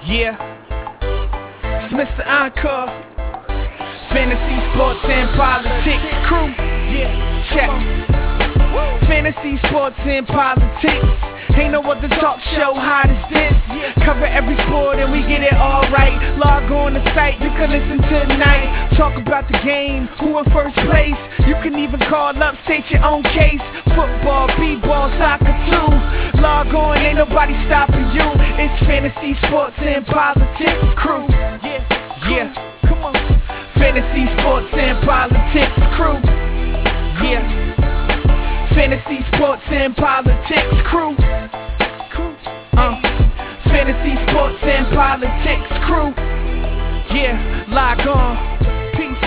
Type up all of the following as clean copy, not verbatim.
Yeah, it's Mr. Encore, Fantasy Sports and Politics crew. Yeah, check. Fantasy Sports and Politics. Ain't no other talk show hot as this. Cover every sport and we get it all right. Log on the site, you can listen tonight. Talk about the game, who in first place. You can even call up, state your own case. Football, b-ball, soccer too. Log on, ain't nobody stopping you. It's Fantasy Sports and Politics crew. Yeah, come on. Fantasy Sports and Politics crew. Yeah. Fantasy Sports and Politics crew. Fantasy Sports and Politics crew. Yeah, log on. Peace.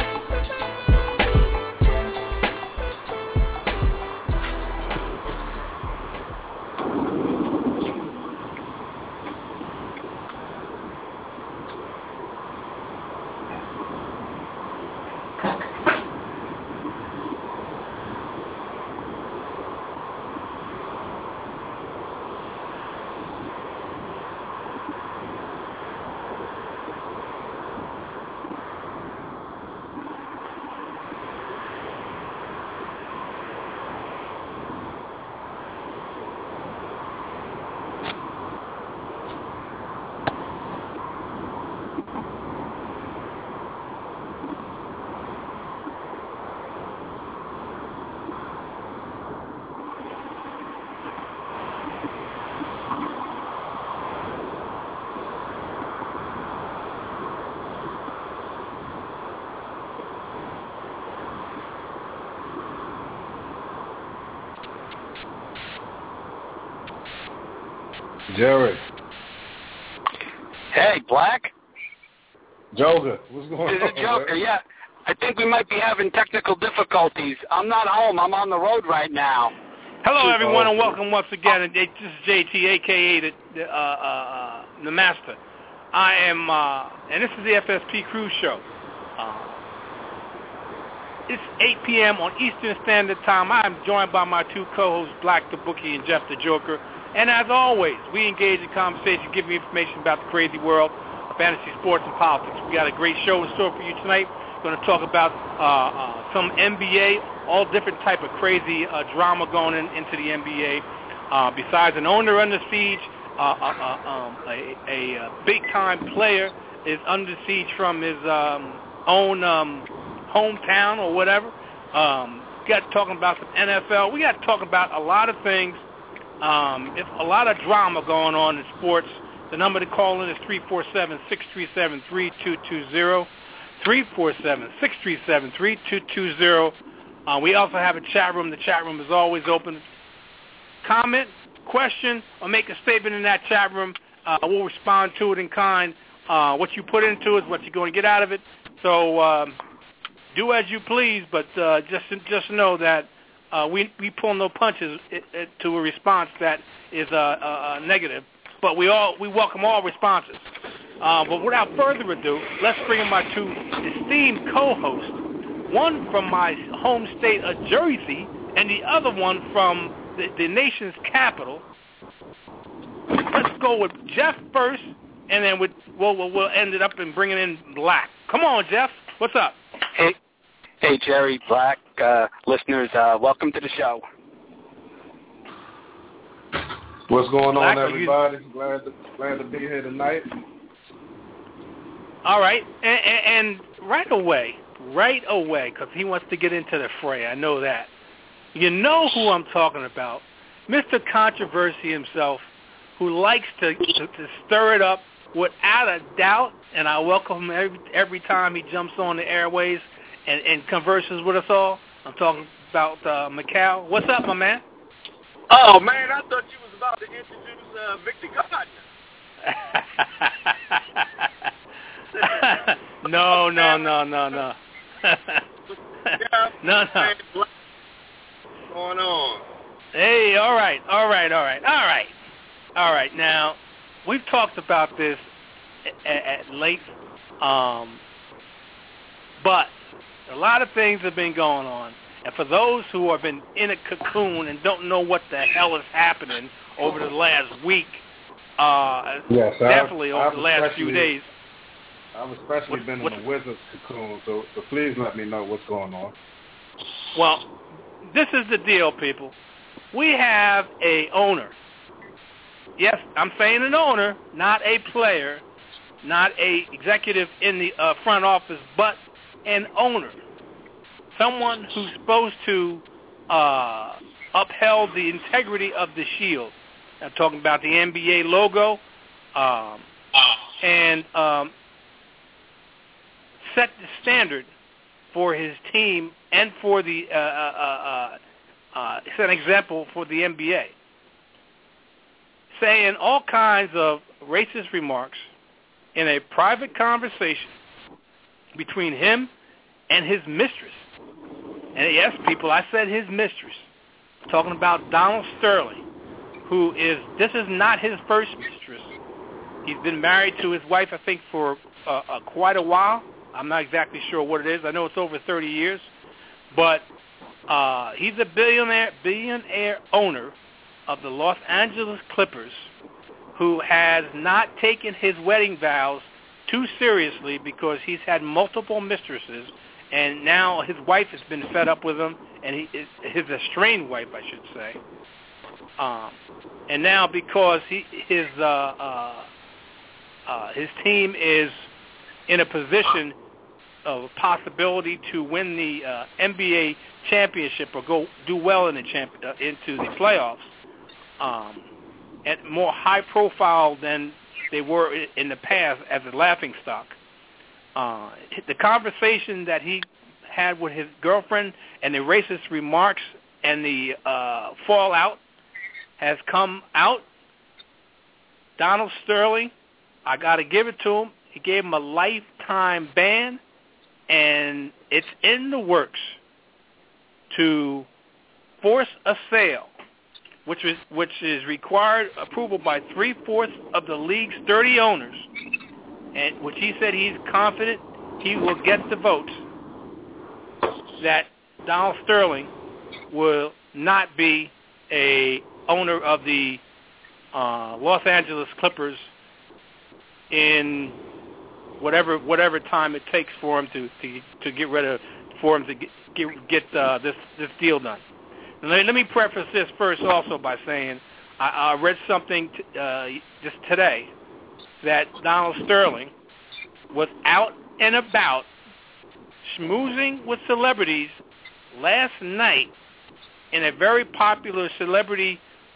Jerry. Hey, Black. Joker, what's going on? This is Joker, yeah. I think we might be having technical difficulties. I'm not home. I'm on the road right now. Hello, everyone, and welcome once again. This is JT, a.k.a. the Master. I am, and this is the FSP Cruise Show. It's 8 p.m. on Eastern Standard Time. I am joined by my two co-hosts, Black the Bookie and Jeff the Joker. And as always, we engage in conversation, giving you information about the crazy world of fantasy sports and politics. We got a great show in store for you tonight. We're going to talk about some NBA, all different type of crazy drama going into the NBA. Besides an owner under siege, a big-time player is under siege from his own hometown or whatever. We got talking about some NFL. We got to talk about a lot of things. It's a lot of drama going on in sports. The number to call in is 347-637-3220. 347-637-3220. We also have a chat room. The chat room is always open. Comment, question, or make a statement in that chat room. We'll respond to it in kind. What you put into it is what you're going to get out of it. So do as you please, but just know that we pull no punches to a response that is negative, but we welcome all responses. But without further ado, let's bring in my two esteemed co-hosts. One from my home state of Jersey, and the other one from the nation's capital. Let's go with Jeff first, and then we'll end it up in bringing in Black. Come on, Jeff. What's up? Hey, Jerry, Black, listeners, welcome to the show. What's going Black, on, everybody? Glad to be here tonight. All right, and right away, because he wants to get into the fray. I know that. You know who I'm talking about, Mr. Controversy himself, who likes to stir it up without a doubt, and I welcome him every time he jumps on the airways and converses with us all. I'm talking about Macau. What's up, my man? Oh, man, I thought you was about to introduce Victor Gardner. No. No. What's going on? Hey, all right. Now, we've talked about this at length, but a lot of things have been going on. And for those who have been in a cocoon and don't know what the hell is happening over the last week, Yes, definitely over I've the last few days. I've especially been in the Wizards cocoon, so please let me know what's going on. Well, this is the deal, people. We have a owner. Yes, I'm saying an owner, not a player, not a executive in the front office, but an owner. Someone who's supposed to upheld the integrity of the shield. I'm talking about the NBA logo and set the standard for his team and for the set an example for the NBA. Saying all kinds of racist remarks in a private conversation between him and his mistress. And yes, people, I said his mistress. I'm talking about Donald Sterling, this is not his first mistress. He's been married to his wife, I think, for quite a while. I'm not exactly sure what it is. I know it's over 30 years. But he's a billionaire owner of the Los Angeles Clippers who has not taken his wedding vows too seriously because he's had multiple mistresses, and now his wife has been fed up with him, and his estranged wife, I should say. And now because his team is in a position of possibility to win the NBA championship or do well in into the playoffs, and more high profile than they were in the past as a laughingstock. The conversation that he had with his girlfriend and the racist remarks and the fallout has come out. Donald Sterling, I got to give it to him. He gave him a lifetime ban, and it's in the works to force a sale, which is required approval by 3/4 of the league's 30 owners, and which he said he's confident he will get the votes that Donald Sterling will not be a owner of the Los Angeles Clippers in whatever time it takes for him to get rid of, for him to get this deal done. Let me preface this first also by saying I read something just today that Donald Sterling was out and about schmoozing with celebrities last night in a very popular celebrity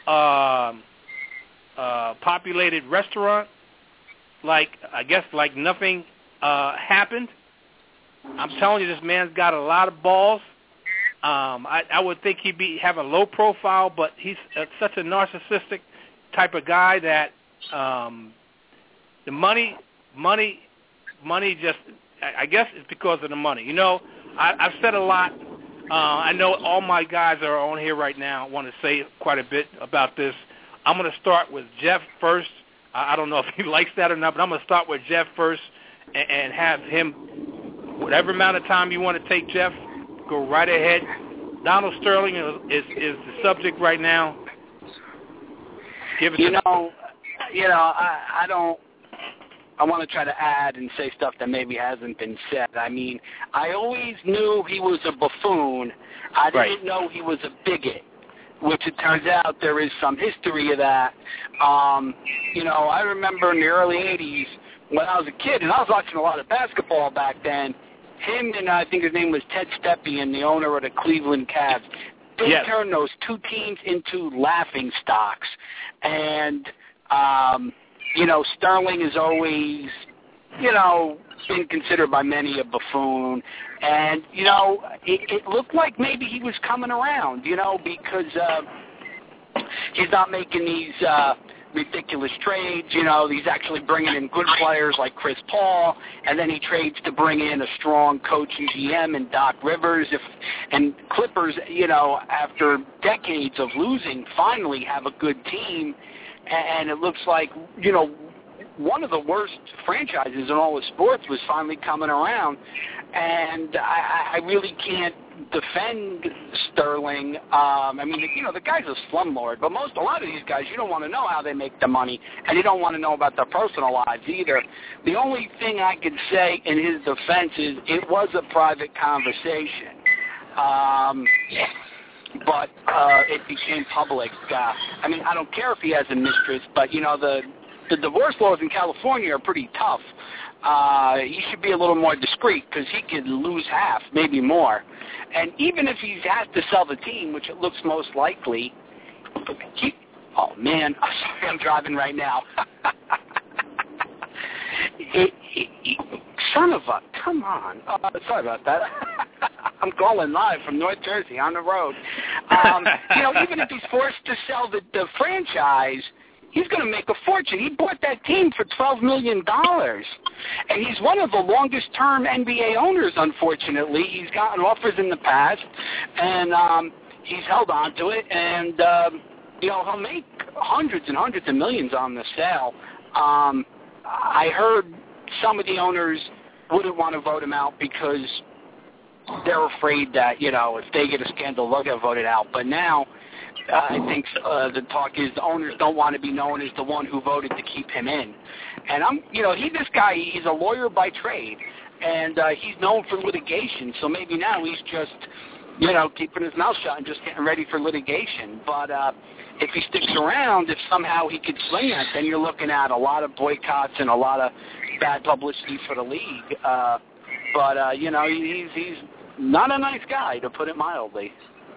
populated restaurant. I guess nothing happened. I'm telling you, this man's got a lot of balls. I would think he'd have a low profile, but he's such a narcissistic type of guy that the money just, I guess it's because of the money. You know, I've said a lot. I know all my guys that are on here right now want to say quite a bit about this. I'm going to start with Jeff first. I don't know if he likes that or not, but I'm going to start with Jeff first and have him, whatever amount of time you want to take, Jeff, go right ahead. Donald Sterling is the subject right now. Give it I want to try to add and say stuff that maybe hasn't been said. I mean, I always knew he was a buffoon. I didn't know he was a bigot, which it turns out there is some history of that. I remember in the early 80s when I was a kid, and I was watching a lot of basketball back then, him and I think his name was Ted Stepien, the owner of the Cleveland Cavs, they turned those two teams into laughing stocks. And, Sterling is always, been considered by many a buffoon. And, it looked like maybe he was coming around, because he's not making these ridiculous trades. He's actually bringing in good players like Chris Paul, and then he trades to bring in a strong coach and GM and Doc Rivers. And Clippers, after decades of losing, finally have a good team. And it looks like, one of the worst franchises in all of sports was finally coming around, and I really can't defend Sterling. I mean, the guy's a slumlord, but a lot of these guys, you don't want to know how they make the money, and you don't want to know about their personal lives either. The only thing I could say in his defense is it was a private conversation. But it became public. I mean, I don't care if he has a mistress, but, the divorce laws in California are pretty tough. He should be a little more discreet because he could lose half, maybe more. And even if he has to sell the team, which it looks most likely, oh, man, I'm sorry, I'm driving right now. Son of a, come on. Sorry about that. I'm calling live from North Jersey on the road. Even if he's forced to sell the franchise, he's going to make a fortune. He bought that team for $12 million. And he's one of the longest-term NBA owners, unfortunately. He's gotten offers in the past, and he's held on to it. And, he'll make hundreds and hundreds of millions on the sale. I heard some of the owners wouldn't want to vote him out because they're afraid that, if they get a scandal, they'll get voted out. But now I think the talk is the owners don't want to be known as the one who voted to keep him in. And this guy, he's a lawyer by trade, and he's known for litigation. So maybe now he's just, keeping his mouth shut and just getting ready for litigation. But if he sticks around, if somehow he could swing that, then you're looking at a lot of boycotts and a lot of bad publicity for the league. But he's not a nice guy, to put it mildly.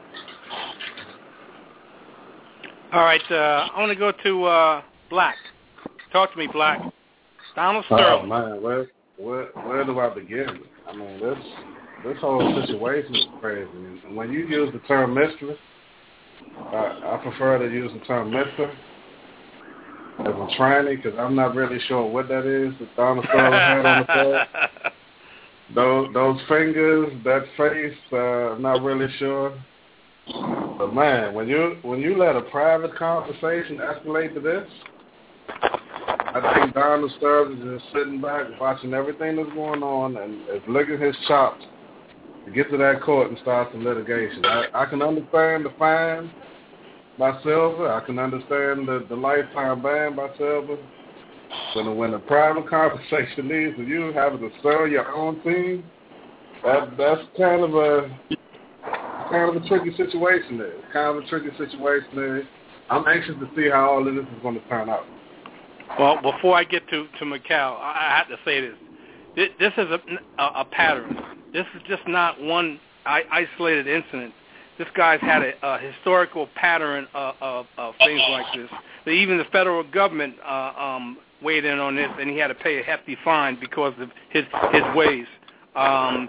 All right, I want to go to Black. Talk to me, Black. Donald Sterling. Oh, man, where do I begin? I mean, this whole situation is crazy. When you use the term mistress, I prefer to use the term mister as a tranny, because I'm not really sure what that is that Donald Sterling had on the side. Those fingers, that face, I'm not really sure. But man, when you let a private conversation escalate to this, I think Donald Sterling is just sitting back, watching everything that's going on, and is licking his chops to get to that court and start some litigation. I can understand the fine by Silver. I can understand the lifetime ban by Silver. But when a private conversation leads to you having to sell your own team, that's kind of a tricky situation there. It's kind of a tricky situation there. I'm anxious to see how all of this is going to turn out. Well, before I get to Macau, I have to say this. This is a pattern. This is just not one isolated incident. This guy's had a historical pattern of things like this. Even the federal government weighed in on this, and he had to pay a hefty fine because of his ways. I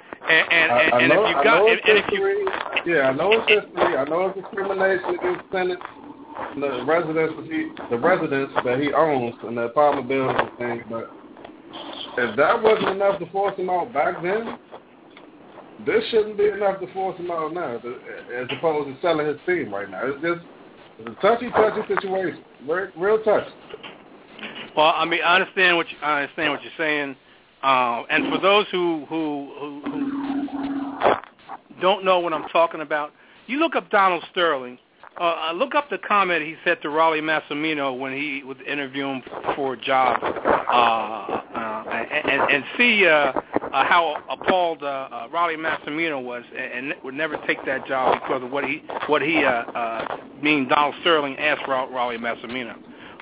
know it's history. I know it's discrimination against tenants, the residents that he owns, and the apartment buildings and things. But if that wasn't enough to force him out back then, this shouldn't be enough to force him out now, as opposed to selling his team right now. It's a touchy situation, real touchy. Well, I mean, I understand what you're saying, and for those who don't know what I'm talking about, you look up Donald Sterling. Look up the comment he said to Rollie Massimino when he was interviewing for a job, and see how appalled Rollie Massimino was, and would never take that job because of what he Donald Sterling asked Rollie Massimino,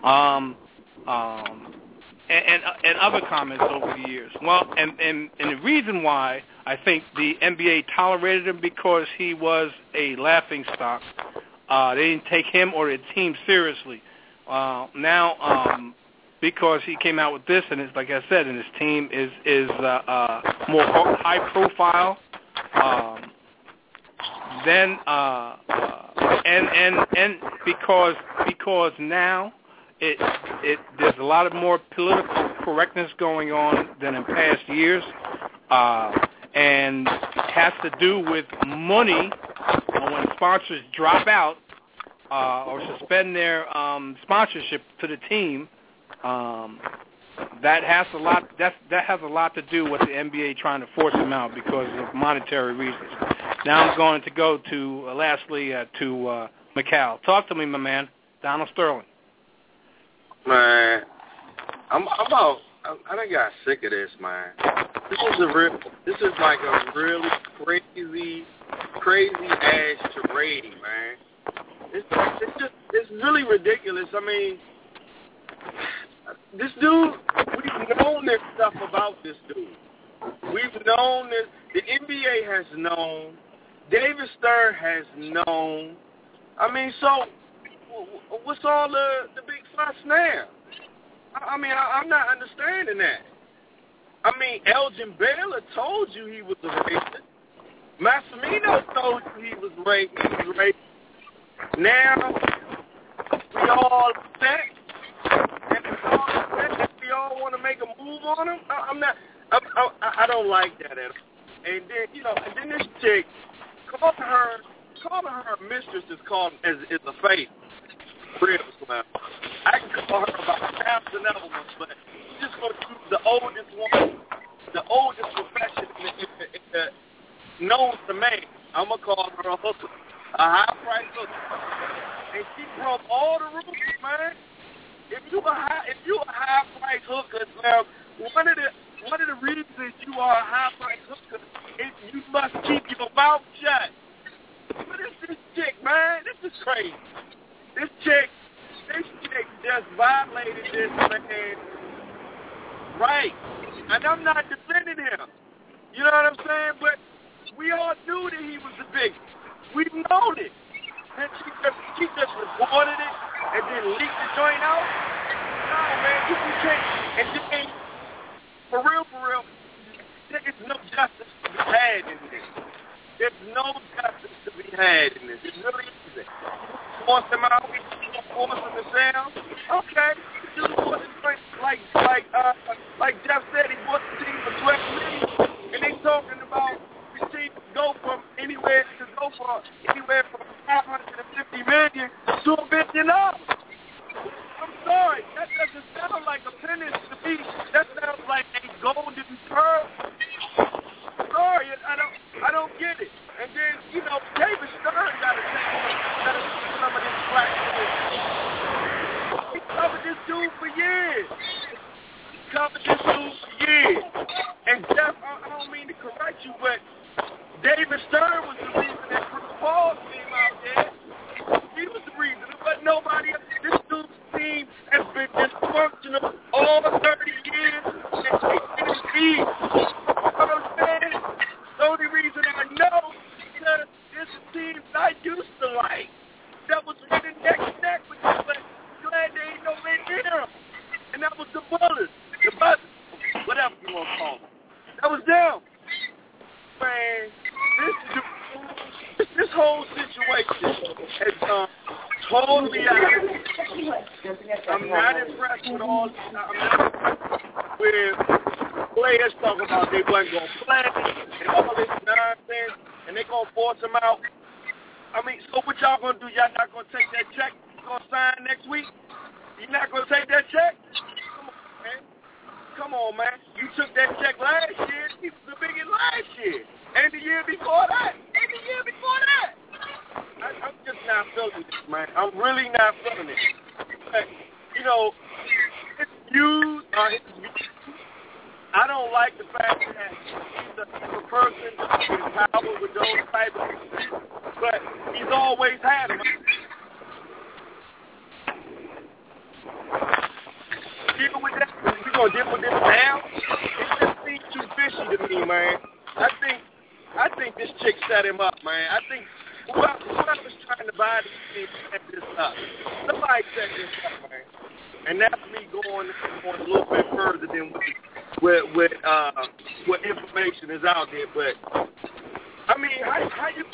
and other comments over the years. Well, and the reason why I think the NBA tolerated him because he was a laughingstock. They didn't take him or the team seriously. Now, because he came out with this, and it's like I said, and his team is more high profile. Then and because now there's a lot of more political correctness going on than in past years, and it has to do with money. When sponsors drop out or suspend their sponsorship to the team, that has a lot. That has a lot to do with the NBA trying to force him out because of monetary reasons. Now I'm going to go to lastly to Macau. Talk to me, my man, Donald Sterling. Man, I done got sick of this, man. This is like a really crazy ass charade, man. It's really ridiculous. I mean, this dude, we've known this stuff about this dude. We've known this. The NBA has known. David Stern has known. I mean, so what's all the big fuss now? I mean, I'm not understanding that. I mean, Elgin Baylor told you he was a racist. Massimino told you he was racist. Now, we all upset. And we all want to make a move on him. I don't like that at all. And then, this chick, calling her mistress is a fake. Real slam. I can call her about 1,000 elements, but she's just going to choose the oldest one, the oldest profession known to man. I'm going to call her a hooker, a high-price hooker. And she broke all the rules, man. If you a high-price hooker, now, one of the reasons you are a high-price hooker is you must keep your mouth shut. What is this chick, man? This is crazy. This chick just violated this man. Right. And I'm not defending him. You know what I'm saying? But we all knew that he was the biggest. We've known it. And she just reported it and then leaked the joint out. No, man, you can't. And then, for real, there is no justice to be had in this. There's no justice to be had in this. It really isn't. Force them out, force them to sell. Okay, just force it like Jeff said, he bought the team for $12 million, and they talking about the team go from anywhere from $550 million to $1 billion. I'm sorry, that doesn't sound like a penance to me. That sounds like a golden pearl. Sorry, I don't get it. And then, David Stern got to take some of this slack. He covered this dude for years. And Jeff, I don't mean to correct you, but David Stern was the reason that Bruce Paul came out there. He was the reason. But nobody else. This dude's team has been dysfunctional all 30 years. And it's easy. You know what I'm saying? The only reason I know is because this is a team I used to like. That was running neck and neck with you, but glad they ain't nowhere near them. And that was the Bullets, the Buzzers, whatever you want to call them. That was them. Man, this whole situation has gone totally out. I'm not impressed with all this. I'm not impressed with players talking about they wasn't going to play and all this nonsense, and they going to force them out. I mean, so what y'all going to do? Y'all not going to take that check you're going to sign next week? You're not going to take that check? Come on, man. You took that check last year. He was the biggest last year. And the year before that. I'm just not feeling this, man. I'm really not feeling it. But, it's used. I don't like the fact that he's a person in power with those type of things, but he's always had them. Deal with that. We're going to deal with this now. It just seems too fishy to me, man. I think this chick set him up, man. I think whoever's trying to buy this team set this up. Somebody set this up, man. And that's me going a little bit further than what information is out there. But I mean, how you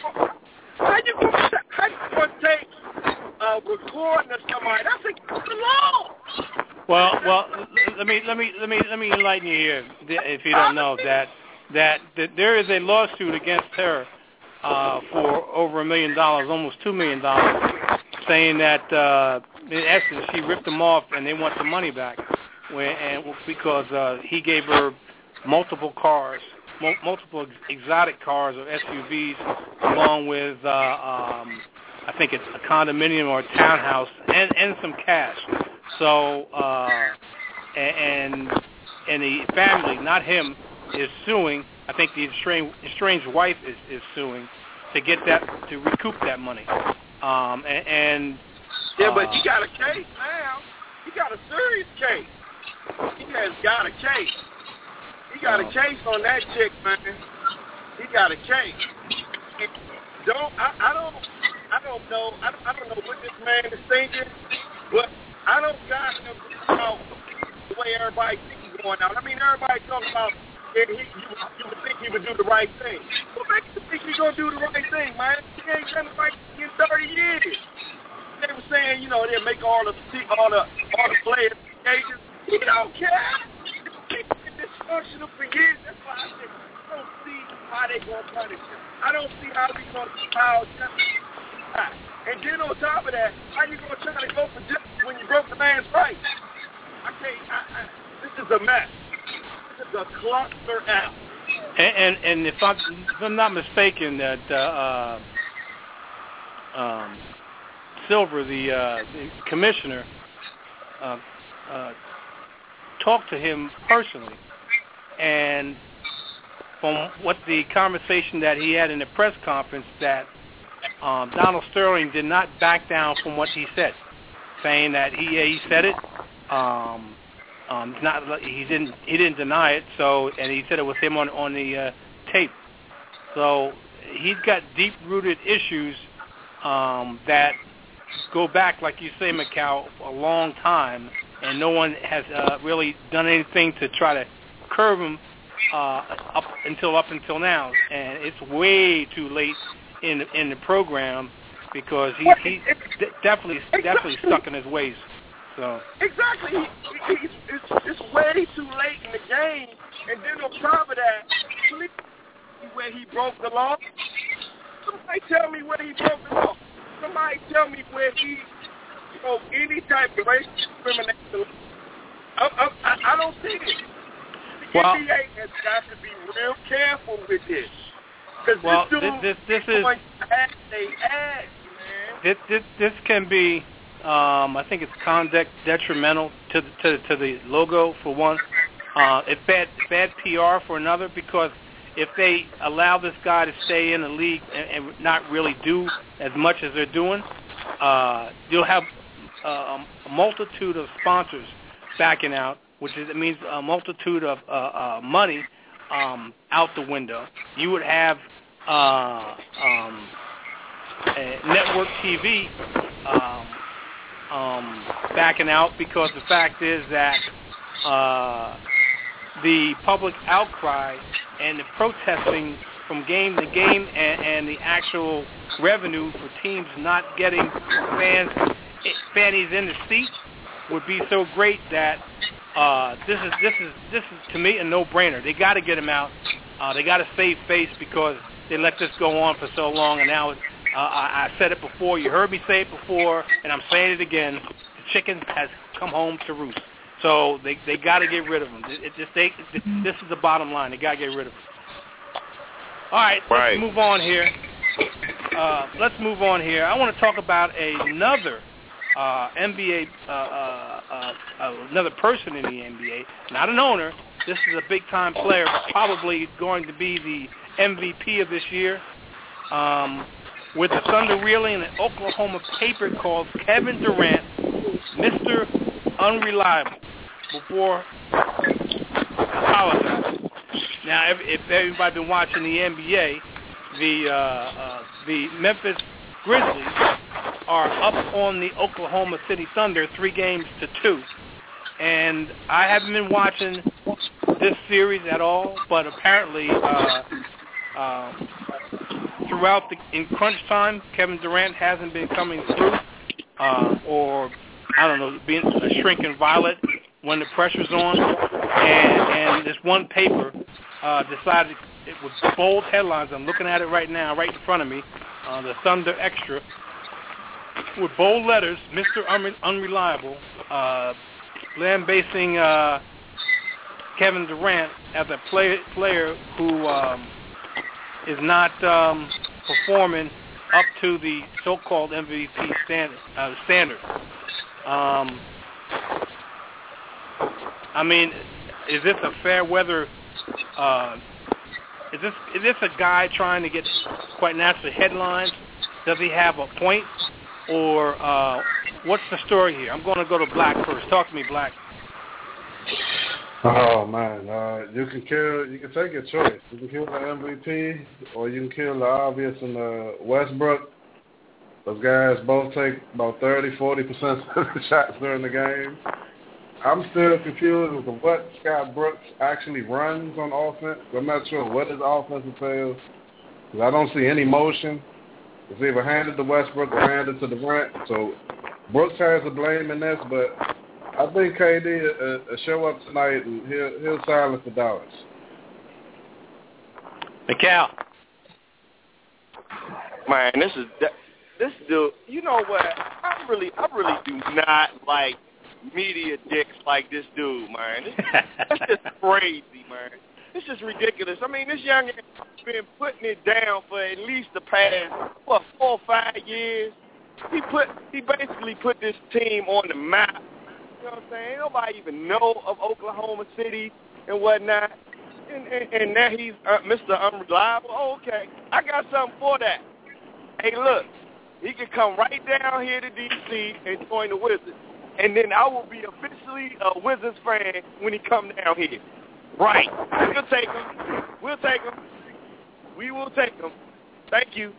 gonna take recording of somebody? That's against the law. Well, let me enlighten you here, if you don't know that there is a lawsuit against her for over $1 million, almost $2 million, saying that in essence she ripped them off and they want the money back. because he gave her multiple cars, multiple exotic cars or SUVs, along with I think it's a condominium or a townhouse and some cash. So and the family, not him, is suing. I think the estranged wife is suing to get that, to recoup that money. But you got a case now. You got a serious case. He has got a case. He got a case on that chick, man. He got a case. I don't know what this man is thinking, but I don't got him about the way everybody thinks he's going out. I mean, everybody talking about you would think he would do the right thing. What makes you think he's gonna do the right thing, man? He ain't done the right thing in 30 years. They were saying, they'll make all the players agents. He don't care. He's been dysfunctional for years. That's why I said I don't see how they gonna punish him. I don't see how he's gonna power justice. And then on top of that, how you gonna try to go for justice when you broke the man's rights? This is a mess. This is a cluster out. And if I'm not mistaken, that Silver, the commissioner, talked to him personally, and from what the conversation that he had in the press conference, that Donald Sterling did not back down from what he said, saying that he said it. He didn't deny it. So, and he said it was him on the tape. So he's got deep-rooted issues that go back, like you say, Macau, a long time, and no one has really done anything to try to curb him up until now. And it's way too late in the program, because he's definitely stuck in his ways. So exactly, it's way too late in the game, and then on top of that, where he broke the law. Somebody tell me where he broke the law. Somebody tell me where he broke any type of racial discrimination. I don't see it. The NBA has got to be real careful with this. This can be, I think it's conduct detrimental to the logo, for one. It's bad PR for another, because if they allow this guy to stay in the league and not really do as much as they're doing, you'll have a multitude of sponsors backing out, it means a multitude of money out the window. You would have network TV backing out, because the fact is that the public outcry and the protesting from game to game, and the actual revenue for teams not getting fannies in the seats would be so great that this is to me a no-brainer. They got to get him out. They got to save face, because they let this go on for so long, and now I said it before. You heard me say it before, and I'm saying it again. The chicken has come home to roost. So they got to get rid of him. This is the bottom line. They got to get rid of him. All right, let's move on here. I want to talk about another NBA, another person in the NBA, not an owner. This is a big-time player, probably going to be the MVP of this year. With the Thunder reeling, an Oklahoma paper called Kevin Durant Mr. Unreliable before apologize. Now, if everybody been watching the NBA, the Memphis Grizzlies are up on the Oklahoma City Thunder 3-2, and I haven't been watching this series at all, but apparently throughout in crunch time, Kevin Durant hasn't been coming through, or I don't know, being a shrinking violet when the pressure's on, and this one paper decided, it was bold headlines. I'm looking at it right now, right in front of me, the Thunder Extra, with bold letters, Mr. Unreliable, lambasting Kevin Durant as a player who is not performing up to the so-called MVP standard. I mean, is this a fair weather? Is this a guy trying to get quite naturally headlines? Does he have a point, or what's the story here? I'm going to go to Black first. Talk to me, Black. Oh man, you can take your choice. You can kill the MVP, or you can kill the obvious in Westbrook. Those guys both take about 30-40% of the shots during the game. I'm still confused as to what Scott Brooks actually runs on offense. I'm not sure what his offense entails. I don't see any motion. It's either handed to Westbrook or handed to Durant. So Brooks has the blame in this, but I think KD will show up tonight and he'll silence the doubters. Mikal. Man, this dude. You know what? I really do not like media dicks like this dude, man. That's just crazy, man. This is ridiculous. I mean, this young man has been putting it down for at least the past 4 or 5 years. He basically put this team on the map. You know what I'm saying? Nobody even know of Oklahoma City and whatnot. And now he's Mr. Unreliable. Oh, okay. I got something for that. Hey, look, he can come right down here to D.C. and join the Wizards. And then I will be officially a Wizards fan when he come down here. Right. We'll take him. We will take him. Thank you.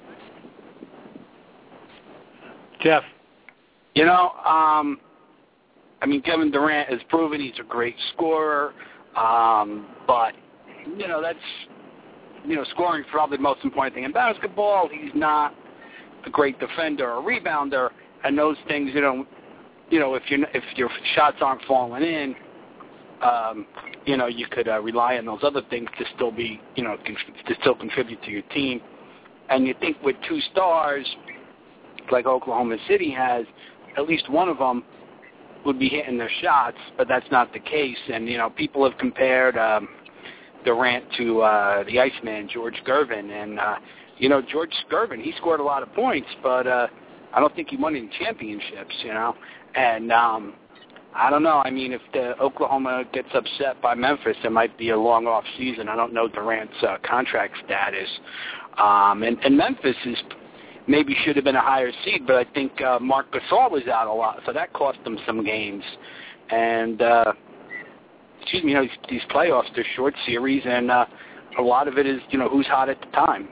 Jeff. You know, I mean, Kevin Durant has proven he's a great scorer, but, you know, that's, you know, scoring is probably the most important thing in basketball. He's not a great defender or rebounder, and those things, you know, if your shots aren't falling in, you know, you could rely on those other things to still be, you know, to still contribute to your team. And you think with 2 stars, like Oklahoma City has, at least one of them would be hitting their shots, but that's not the case. And, you know, people have compared Durant to the Iceman, George Gervin. And, you know, George Gervin, he scored a lot of points, but I don't think he won any championships, you know. And I don't know. I mean, if Oklahoma gets upset by Memphis, it might be a long off season. I don't know Durant's contract status. And Memphis maybe should have been a higher seed, but I think Marc Gasol was out a lot, so that cost them some games. And, you know, these playoffs, they're short series, and a lot of it is, you know, who's hot at the time.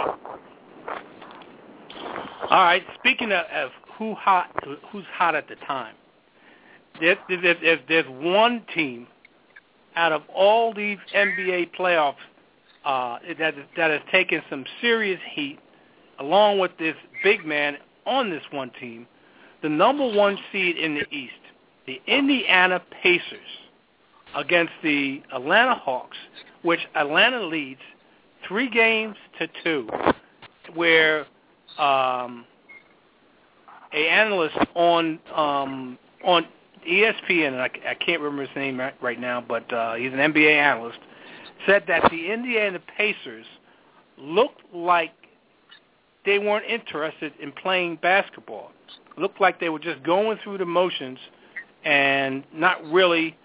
All right, speaking of who's hot at the time, there's one team out of all these NBA playoffs that has taken some serious heat, along with this big man on this one team, the number 1 seed in the East, the Indiana Pacers, against the Atlanta Hawks, which Atlanta leads 3-2, where an analyst on ESPN, and I can't remember his name right now, but he's an NBA analyst, said that the Indiana Pacers looked like they weren't interested in playing basketball. Looked like they were just going through the motions and not really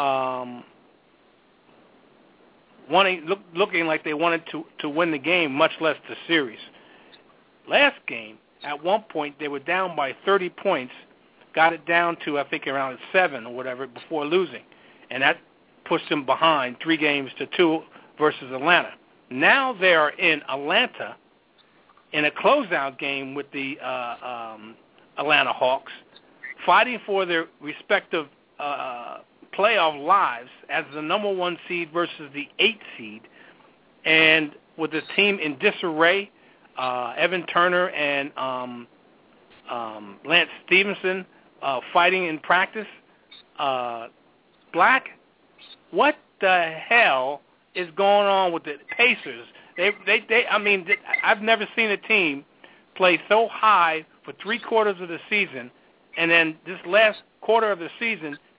looking like they wanted to win the game, much less the series. Last game, at one point, they were down by 30 points, got it down to, I think, around 7 or whatever before losing. And that pushed them behind 3-2 versus Atlanta. Now they are in Atlanta in a closeout game with the Atlanta Hawks, fighting for their respective playoff lives as the number 1 seed versus the 8th seed. And with the team in disarray, Evan Turner and Lance Stevenson fighting in practice. Black, what the hell is going on with the Pacers? I mean, I've never seen a team play so high for 3/4 of the season, and then this last quarter of the season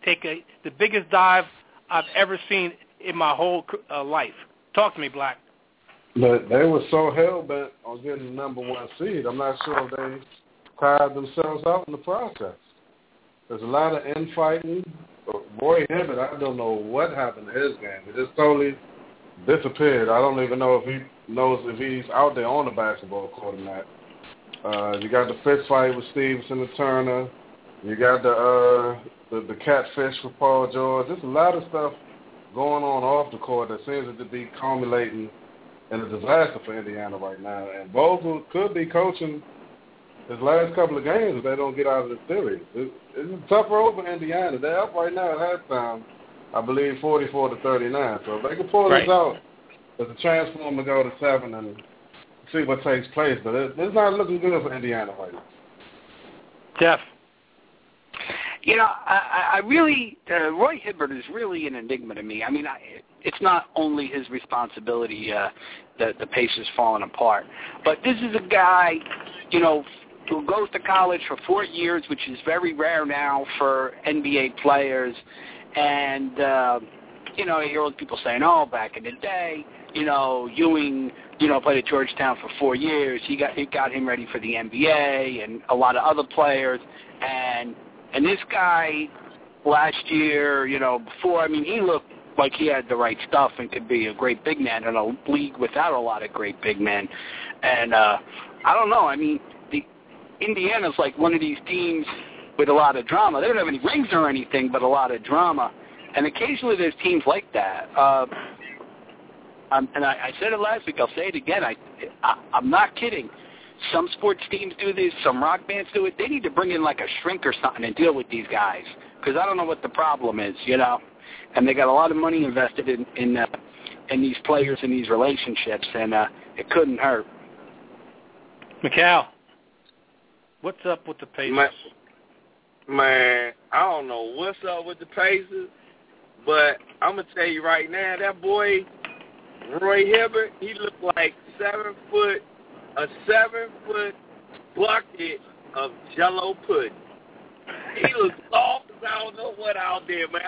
take the biggest dive I've ever seen in my whole life. Talk to me, Black. But they were so hell-bent on getting the number 1 seed, I'm not sure if they tired themselves out in the process. There's a lot of infighting. Roy Hibbert, I don't know what happened to his game. It just totally disappeared. I don't even know if he knows if he's out there on the basketball court or not. You got the fist fight with Stevenson and Turner. You got the catfish for Paul George. There's a lot of stuff going on off the court that seems to be culminating in a disaster for Indiana right now. And Vogel could be coaching his last couple of games if they don't get out of the series. It's a tough road for Indiana. They're up right now at halftime, I believe, 44-39. So if they can pull this out, there's a chance for them to go to 7 and see what takes place. But it's not looking good for Indiana right now. Jeff. You know, I really, Roy Hibbert is really an enigma to me. I mean, it's not only his responsibility that the Pacers falling apart, but this is a guy, you know, who goes to college for 4 years, which is very rare now for NBA players. And, you know, I hear people saying, oh, back in the day, you know, Ewing, you know, played at Georgetown for 4 years. It got him ready for the NBA and a lot of other players. And this guy last year, you know, before, I mean, he looked like he had the right stuff and could be a great big man in a league without a lot of great big men. And I don't know. I mean, Indiana's like one of these teams with a lot of drama. They don't have any rings or anything, but a lot of drama. And occasionally there's teams like that. And I said it last week. I'll say it again. I'm not kidding. Some sports teams do this. Some rock bands do it. They need to bring in like a shrink or something and deal with these guys because I don't know what the problem is, you know. And they got a lot of money invested in these players and these relationships, and it couldn't hurt. Mikal, what's up with the Pacers? Man, I don't know what's up with the Pacers, but I'm going to tell you right now, that boy, Roy Hibbert, he looked like a 7-foot bucket of Jell-O pudding. He was soft as I don't know what out there, man.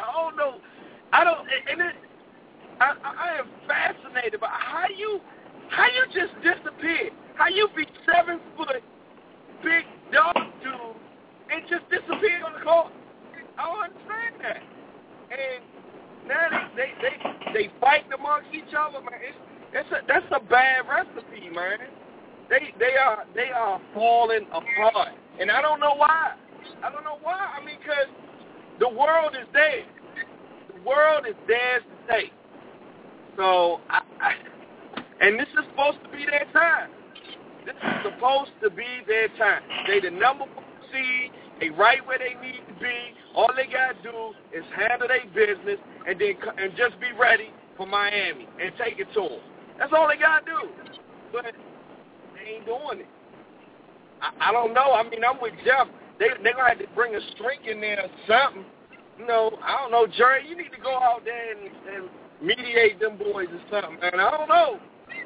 I am fascinated by how you just disappeared. How you be 7-foot big dog dude and just disappeared on the court. I don't understand that. And now they fight amongst each other, man. That's a bad recipe, man. They are falling apart, and I don't know why. I mean, because the world is dead. The world is theirs to take. So, and this is supposed to be their time. This is supposed to be their time. They the number 1 seed. They right where they need to be. All they got to do is handle their business and just be ready for Miami and take it to them. That's all they got to do. But they ain't doing it. I don't know. I mean, I'm with Jeff. They're going to have to bring a shrink in there or something. You know, I don't know, Jerry, you need to go out there and mediate them boys or something, man. I don't know.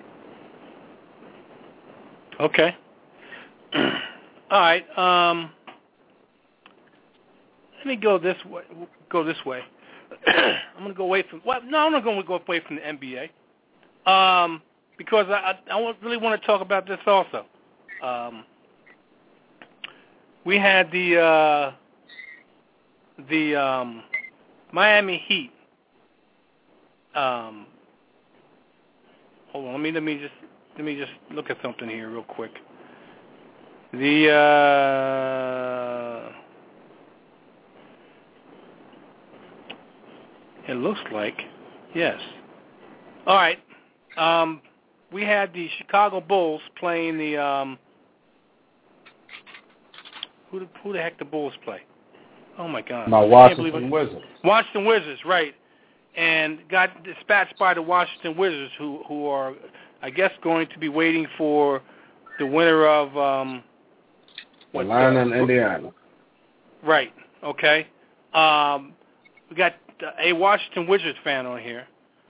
Okay. All right. Let me go this way. I'm going to go away from. Well, no, I'm not going to go away from the NBA. Because I really want to talk about this also. We had the Miami Heat. Hold on, let me just look at something here real quick. It looks like yes. All right. We had the Chicago Bulls playing the who the heck the Bulls play? Oh my God! No, Washington Wizards. Washington Wizards, right? And got dispatched by the Washington Wizards, who are, I guess, going to be waiting for the winner of Atlanta and Indiana. Right. Okay. We got a Washington Wizards fan on here.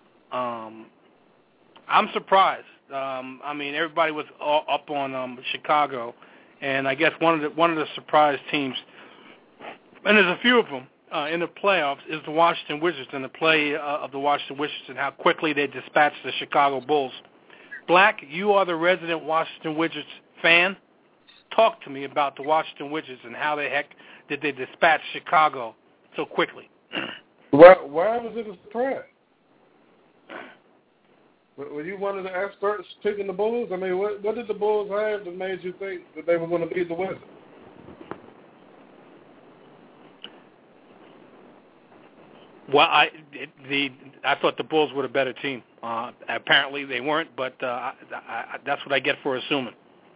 I'm surprised. I mean, everybody was all up on Chicago, and I guess one of the surprise teams, and there's a few of them, in the playoffs is the Washington Wizards and the play of the Washington Wizards and how quickly they dispatched the Chicago Bulls. Black, you are the resident Washington Wizards fan. Talk to me about the Washington Wizards and how the heck did they dispatch Chicago so quickly. Why was it a surprise? Were you one of the experts picking the Bulls? I mean, what did the Bulls have that made you think that they were going to beat the Wizards? Well, I thought the Bulls were the better team. Apparently they weren't, but that's what I get for assuming.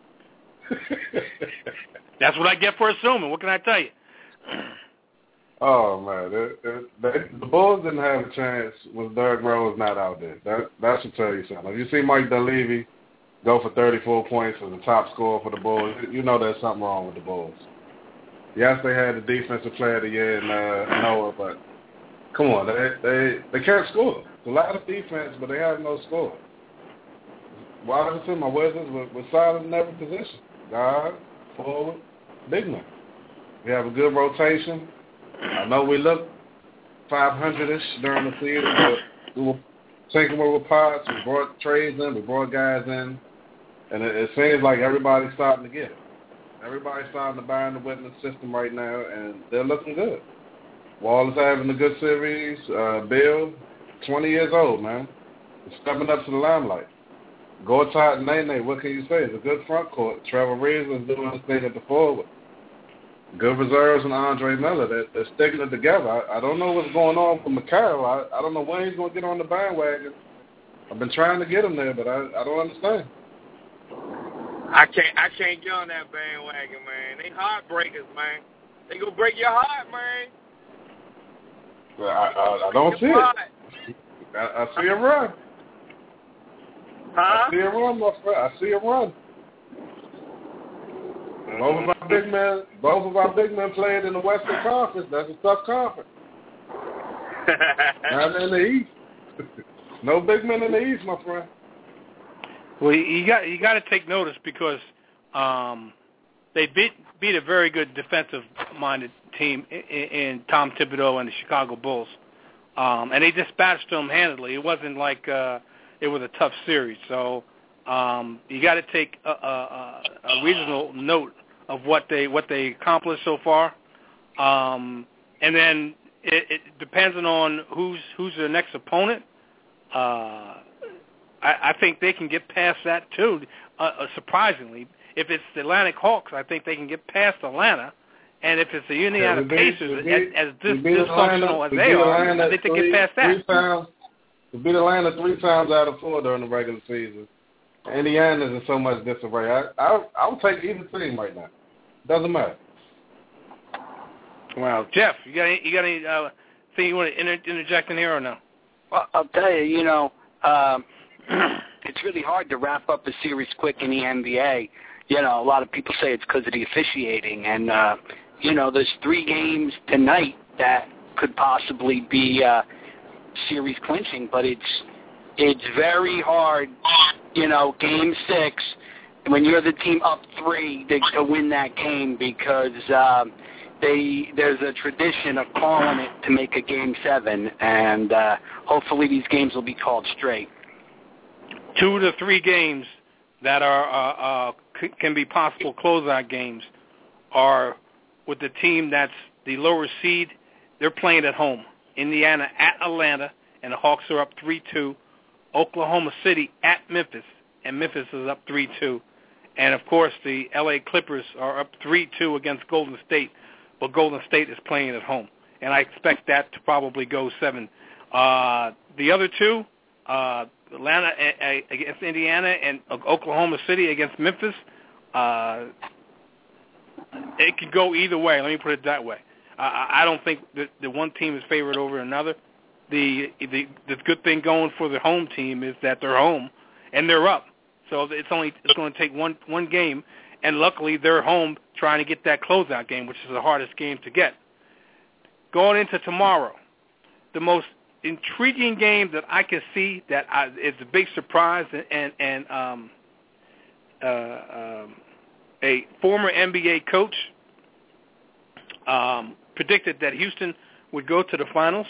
That's what I get for assuming. What can I tell you? Oh, man. The Bulls didn't have a chance with Derrick Rose not out there. That should tell you something. If you see Mike Dunleavy go for 34 points as the top scorer for the Bulls, you know there's something wrong with the Bulls. Yes, they had the defensive player of the year in Noah, but come on, they can't score. It's a lot of defense, but they have no score. Washington, my Wizards, were solid in every position. Guard, forward, big man. We have a good rotation. I know we looked 500-ish during the season, but we were tinkering with pots. We brought trades in. We brought guys in. And it seems like everybody's starting to get it. Everybody's starting to buy in the Whitman system right now, and they're looking good. Wall is having a good series. Bill, 20 years old, man. He's stepping up to the limelight. Gortat and Nene, what can you say? It's a good front court. Trevor Reeves is doing his thing at the forward. Good reserves and Andre Miller. They're sticking it together. I don't know what's going on with Mikhail. I don't know when he's going to get on the bandwagon. I've been trying to get him there, but I don't understand. I can't get on that bandwagon, man. They heartbreakers, man. They gonna break your heart, man. Well, I don't see it. I see him run. Huh? I see him run, my friend. I see him run. Both of our big men played in the Western Conference. That's a tough conference. Not in the East. No big men in the East, my friend. Well, you got to take notice because they beat a very good defensive-minded team in Tom Thibodeau and the Chicago Bulls, and they dispatched them handedly. It wasn't like it was a tough series. So you got to take a reasonable note of what they accomplished so far, and then it depends on who's their next opponent. I think they can get past that too. Surprisingly, if it's the Atlantic Hawks, I think they can get past Atlanta. And if it's the Indiana Pacers, as dysfunctional as they are, I think they get past that. We beat Atlanta 3 times out of 4 during the regular season. Indiana's in so much disarray. I'll take either team right now. Doesn't matter. Well, Jeff, you got any thing you want to interject in here or no? Well, I'll tell you, it's really hard to wrap up a series quick in the NBA. A lot of people say it's because of the officiating, and there's 3 games tonight that could possibly be series clinching, but it's very hard, Game 6, when you're the team up 3 to win that game because there's a tradition of calling it to make a Game 7, and hopefully these games will be called straight. 2 to 3 games that are can be possible closeout games are with the team that's the lower seed. They're playing at home. Indiana at Atlanta, and the Hawks are up 3-2. Oklahoma City at Memphis, and Memphis is up 3-2. And, of course, the L.A. Clippers are up 3-2 against Golden State, but Golden State is playing at home. And I expect that to probably go 7. The other 2, Atlanta against Indiana and Oklahoma City against Memphis, it could go either way. Let me put it that way. I don't think that the one team is favored over another. The good thing going for the home team is that they're home and they're up. So it's going to take one game, and luckily they're home trying to get that closeout game, which is the hardest game to get. Going into tomorrow, the most intriguing game that I can see that is a big surprise, and a former NBA coach predicted that Houston would go to the finals.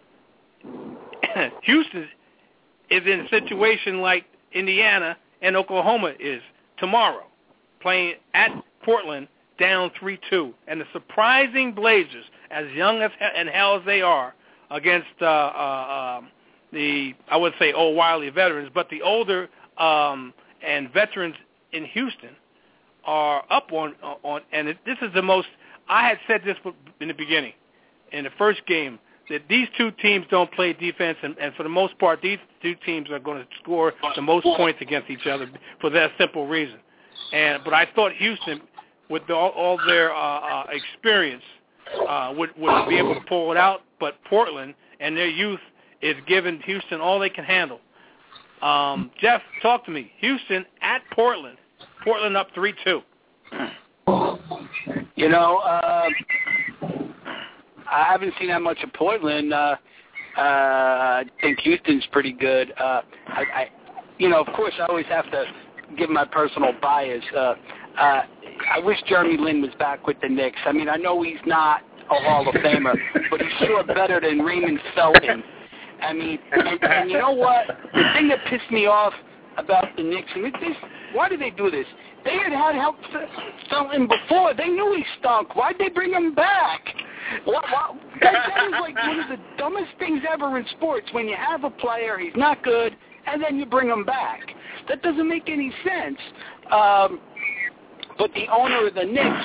Houston is in a situation like Indiana and Oklahoma is tomorrow, playing at Portland down 3-2. And the surprising Blazers, as young and hell as they are, against I would say old wily veterans, but the older and veterans in Houston are up on and this is the most, I had said this in the beginning, in the first game, that these two teams don't play defense, and for the most part, these two teams are going to score the most points against each other for that simple reason. But I thought Houston, with all their experience, would be able to pull it out. But Portland and their youth is giving Houston all they can handle. Jeff, talk to me. Houston at Portland. Portland up 3-2. You know, I haven't seen that much of Portland. I think Houston's pretty good. Of course, I always have to give my personal bias. I wish Jeremy Lin was back with the Knicks. I mean, I know he's not a Hall of Famer, but he's sure better than Raymond Felton. I mean, and you know what? The thing that pissed me off about the Knicks, and why did they do this? They had help Felton before. They knew he stunk. Why'd they bring him back? That is like one of the dumbest things ever in sports. When you have a player, he's not good, and then you bring him back. That doesn't make any sense. But the owner of the Knicks,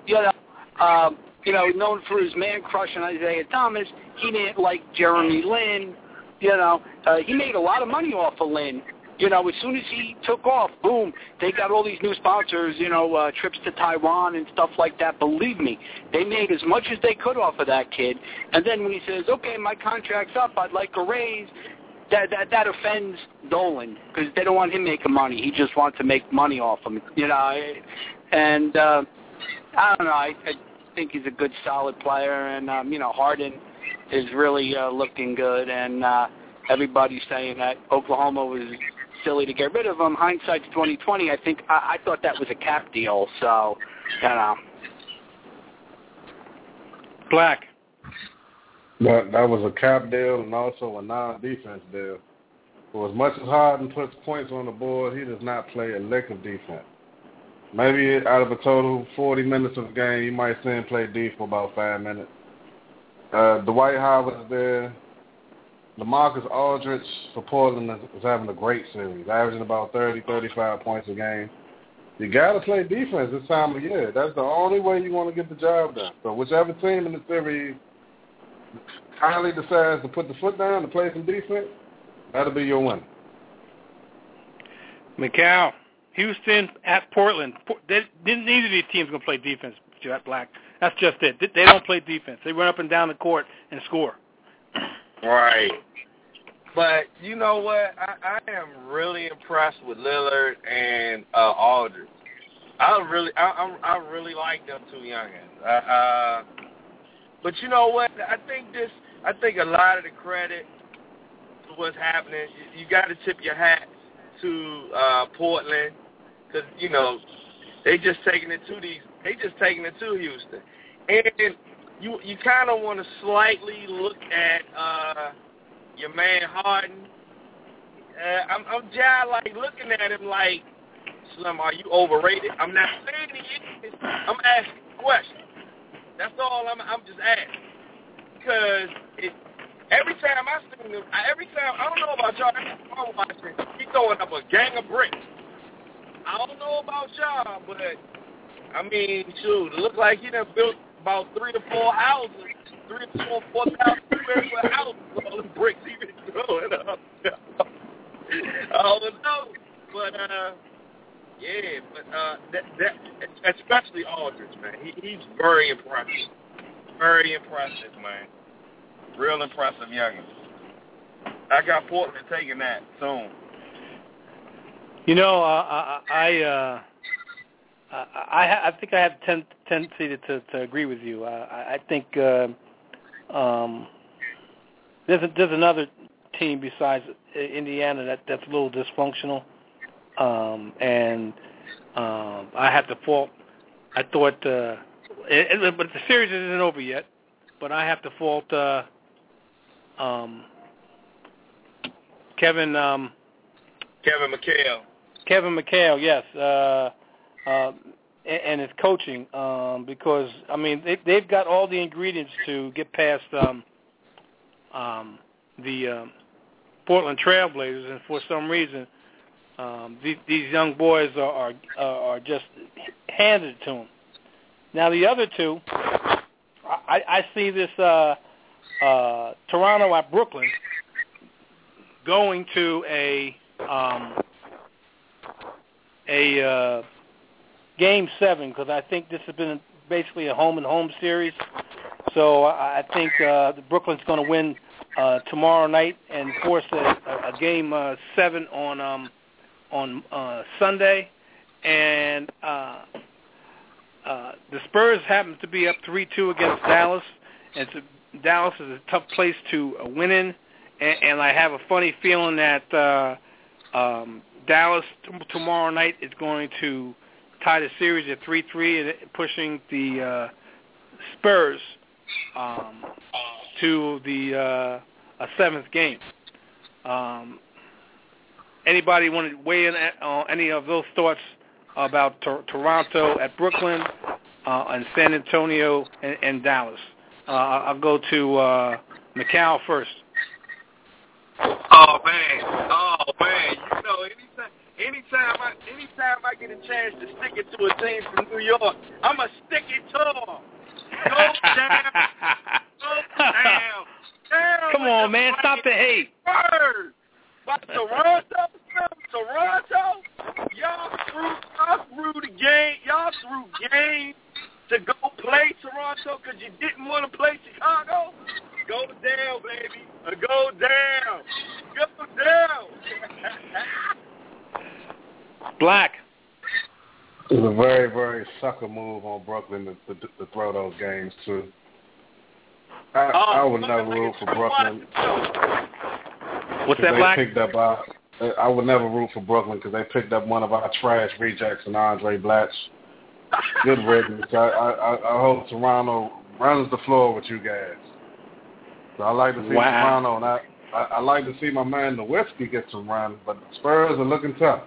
known for his man crush on Isaiah Thomas, he didn't like Jeremy Lin. He made a lot of money off of Lin. As soon as he took off, boom, they got all these new sponsors, trips to Taiwan and stuff like that. Believe me, they made as much as they could off of that kid. And then when he says, okay, my contract's up, I'd like a raise, that offends Dolan because they don't want him making money. He just wants to make money off him, And I don't know, I think he's a good, solid player. And, Harden is really looking good. And everybody's saying that Oklahoma was silly to get rid of him. Hindsight's 20/20. I thought that was a cap deal. So, Black. That was a cap deal and also a non-defense deal. For as much as Harden puts points on the board, he does not play a lick of defense. Maybe out of a total 40 minutes of the game, you might see him play D for about 5 minutes. Dwight Howard is there. LaMarcus Aldridge for Portland is having a great series, averaging about 30, 35 points a game. You got to play defense this time of year. That's the only way you want to get the job done. So whichever team in the series finally decides to put the foot down to play some defense, that'll be your winner. Macau, Houston at Portland. Neither of these teams are going to play defense, Black. That's just it. They don't play defense. They run up and down the court and score. Right. But you know what? I am really impressed with Lillard and Aldridge. I really like them two youngins. But you know what? I think a lot of the credit for what's happening, you got to tip your hat to Portland because they just taking it to Houston, and you kind of want to slightly look at your man Harden. I'm just looking at him like, Slim, are you overrated? I'm not saying he is. I'm asking a question. That's all I'm just asking. Because every time I see him, I don't know about y'all, I'm watching, he's throwing up a gang of bricks. I don't know about y'all, but, I mean, shoot, it looks like he done built about 3 or 4 houses, 3,000 or 4,000 square foot houses, all the bricks he been throwing up. I don't know. But, that especially Aldridge, man. He's very impressive. Very impressive, man. Real impressive youngin. I got Portland taking that soon. I think I have a tendency to agree with you. I think there's another team besides Indiana that's a little dysfunctional, and I have to fault. I thought, but the series isn't over yet. but I have to fault Kevin McHale. Kevin McHale, yes, and his coaching, because I mean they've got all the ingredients to get past the Portland Trailblazers, and for some reason these young boys are just handed to them. Now the other two, I see this Toronto at Brooklyn going to a Game 7, because I think this has been basically a home-and-home series. So I think the Brooklyn's going to win tomorrow night and force a Game 7 on Sunday. And the Spurs happen to be up 3-2 against Dallas. And Dallas is a tough place to win in. And I have a funny feeling that Dallas tomorrow night is going to tie the series at 3-3 and pushing the Spurs to the 7th game. Anybody want to weigh in on any of those thoughts about Toronto at Brooklyn and San Antonio and Dallas? I'll go to Macau first. Oh man, you know, anytime I get a chance to stick it to a team from New York, I'ma stick it to them. Go down. Come on, man, stop the hate. But Toronto, y'all threw the game. Y'all threw game to go play Toronto because you didn't want to play Chicago. Go down, baby. Go down. Go down. Black. It was a very, very sucker move on Brooklyn to throw those games, too. I would never root for Brooklyn. What's that, Black? I would never root for Brooklyn because they picked up one of our trash rejects in Andre Blatche. Good riddance. I hope Toronto runs the floor with you guys. So I like to see Toronto, and I like to see my man Nowitzki get some run, but the Spurs are looking tough.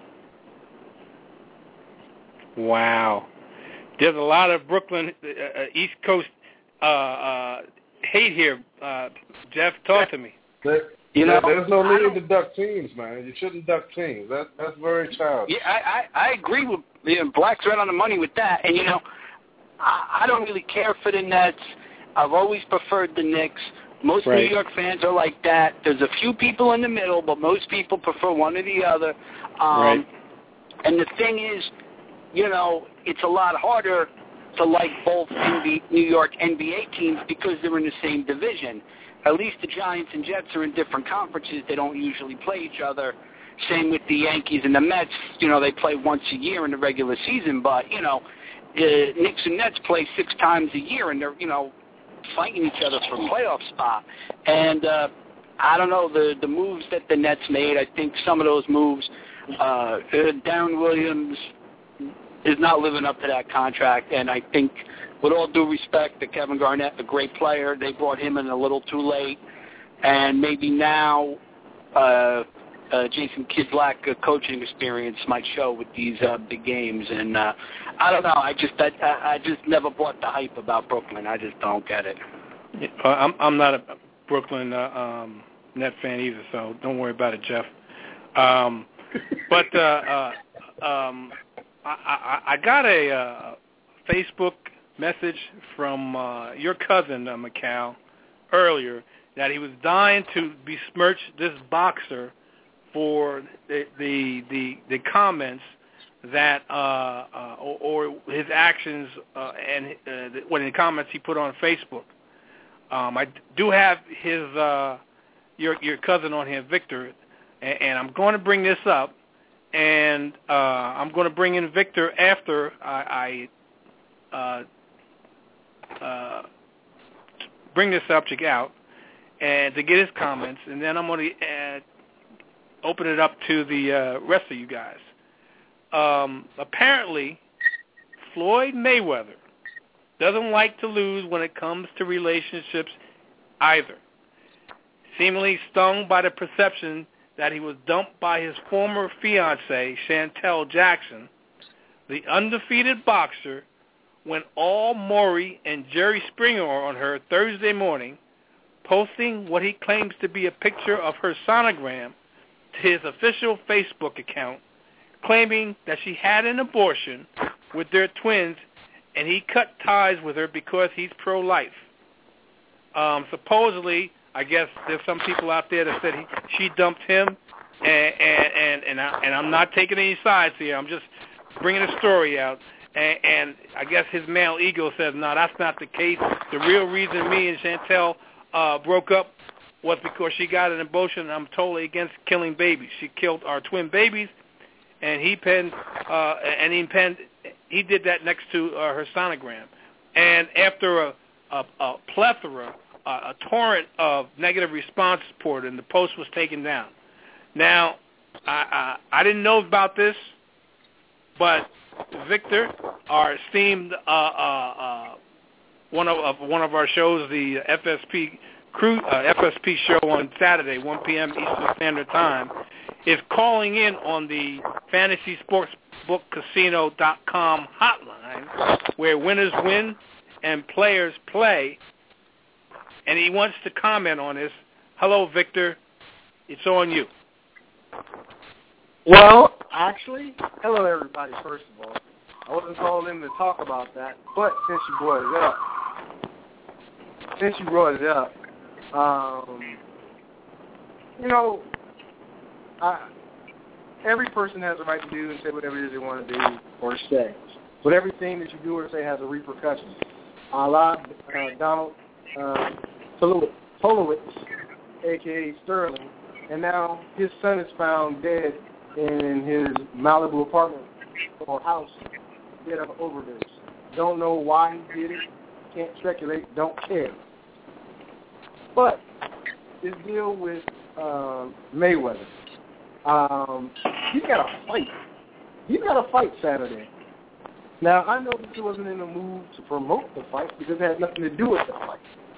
Wow. There's a lot of Brooklyn, East Coast hate here. Jeff, talk to me. There's no need to duck teams, man. You shouldn't duck teams. That's very childish. Yeah, I agree with Black's right on the money with that. And, you know, I don't really care for the Nets. I've always preferred the Knicks. Most New York fans are like that. There's a few people in the middle, but most people prefer one or the other. And the thing is, you know, it's a lot harder to like both New York NBA teams because they're in the same division. At least the Giants and Jets are in different conferences. They don't usually play each other. Same with the Yankees and the Mets. You know, they play once a year in the regular season. But, you know, Knicks and Nets play 6 times a year, and they're, you know, fighting each other for a playoff spot. And I don't know, the moves that the Nets made, I think some of those moves, Darren Williams is not living up to that contract. And I think, with all due respect to Kevin Garnett, a great player, they brought him in a little too late. And maybe now Jason Kidd-Black coaching experience might show with these big games. And I don't know. I just never bought the hype about Brooklyn. I just don't get it. I'm not a Brooklyn Net fan either, so don't worry about it, Jeff. But I got a Facebook message from your cousin, Macau, earlier that he was dying to besmirch this boxer for the comments that or his actions and the comments he put on Facebook. I do have his your cousin on here, Victor, and I'm going to bring this up, and I'm going to bring in Victor after I bring this subject out and to get his comments, and then I'm going to open it up to the rest of you guys. Apparently, Floyd Mayweather doesn't like to lose when it comes to relationships either. Seemingly stung by the perception that he was dumped by his former fiancée, Chantel Jackson, the undefeated boxer went all Maury and Jerry Springer on her Thursday morning, posting what he claims to be a picture of her sonogram to his official Facebook account, claiming that she had an abortion with their twins and he cut ties with her because he's pro-life. Supposedly, I guess there's some people out there that said she dumped him, and I'm not taking any sides here. I'm just bringing a story out. And I guess his male ego says, no, that's not the case. The real reason me and Chantel broke up was because she got an abortion, and I'm totally against killing babies. She killed our twin babies, and he did that next to her sonogram. And after a plethora, a torrent of negative response reported, and the post was taken down. Now, I didn't know about this, but Victor, our esteemed one of our shows, the FSP show on Saturday, 1 p.m. Eastern Standard Time, is calling in on the FantasySportsBookCasino.com hotline, where winners win and players play, and he wants to comment on this. Hello, Victor. It's on you. Well, actually, hello, everybody, first of all. I wasn't called in to talk about that, but since you brought it up, every person has the right to do and say whatever it is they want to do or say. But everything that you do or say has a repercussion. A la Donald Polowitz, a.k.a. Sterling, and now his son is found dead in his Malibu apartment or house, dead of an overdose. Don't know why he did it. Can't speculate. Don't care. But this deal with Mayweather, he's got a fight. He's got a fight Saturday. Now, I know that he wasn't in the mood to promote the fight because it had nothing to do with the fight.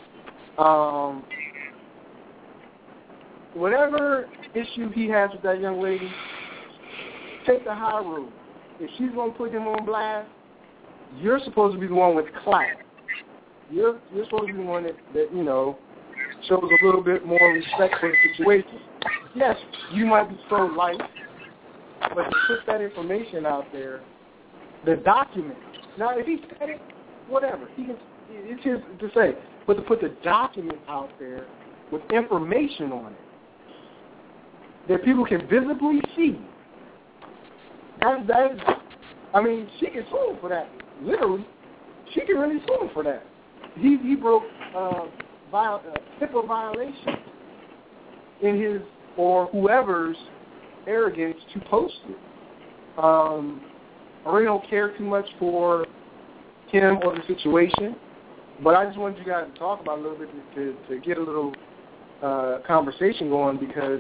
Whatever issue he has with that young lady, take the high road. If she's going to put him on blast, you're supposed to be the one with class. You're supposed to be the one that shows a little bit more respect for the situation. Yes, you might be pro-life, but to put that information out there, the document. Now, if he said it, whatever. It's his to say. But to put the document out there with information on it that people can visibly see, that is, I mean, she can sue him for that. Literally, she can really sue him for that. He broke HIPAA violation in his or whoever's arrogance to post it. I really don't care too much for him or the situation, but I just wanted you guys to talk about it a little bit to get a little conversation going because,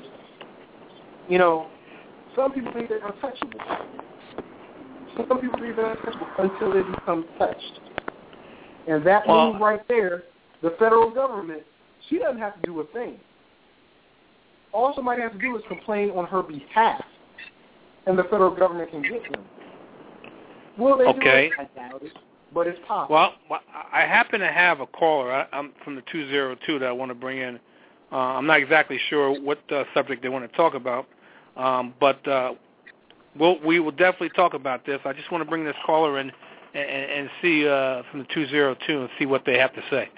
some people think they're untouchable. Some people think they're untouchable until they become touched. And that move right there, the federal government, she doesn't have to do a thing. All somebody has to do is complain on her behalf, and the federal government can get them. Will they do it? I doubt it, but it's possible. Well, I happen to have a caller. I'm from the 202 that I want to bring in. I'm not exactly sure what subject they want to talk about, but we will definitely talk about this. I just want to bring this caller in and see from the 202 and see what they have to say.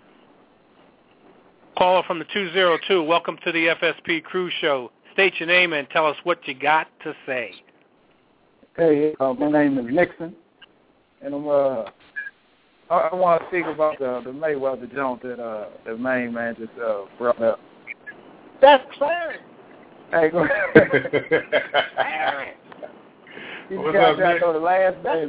Caller from the 202, welcome to the FSP Crew Show. State your name and tell us what you got to say. Hey, my name is Nixon, and I want to speak about the Mayweather joint that the main man just brought up. That's Clarence. Hey, go ahead. What's up, Nick? The last name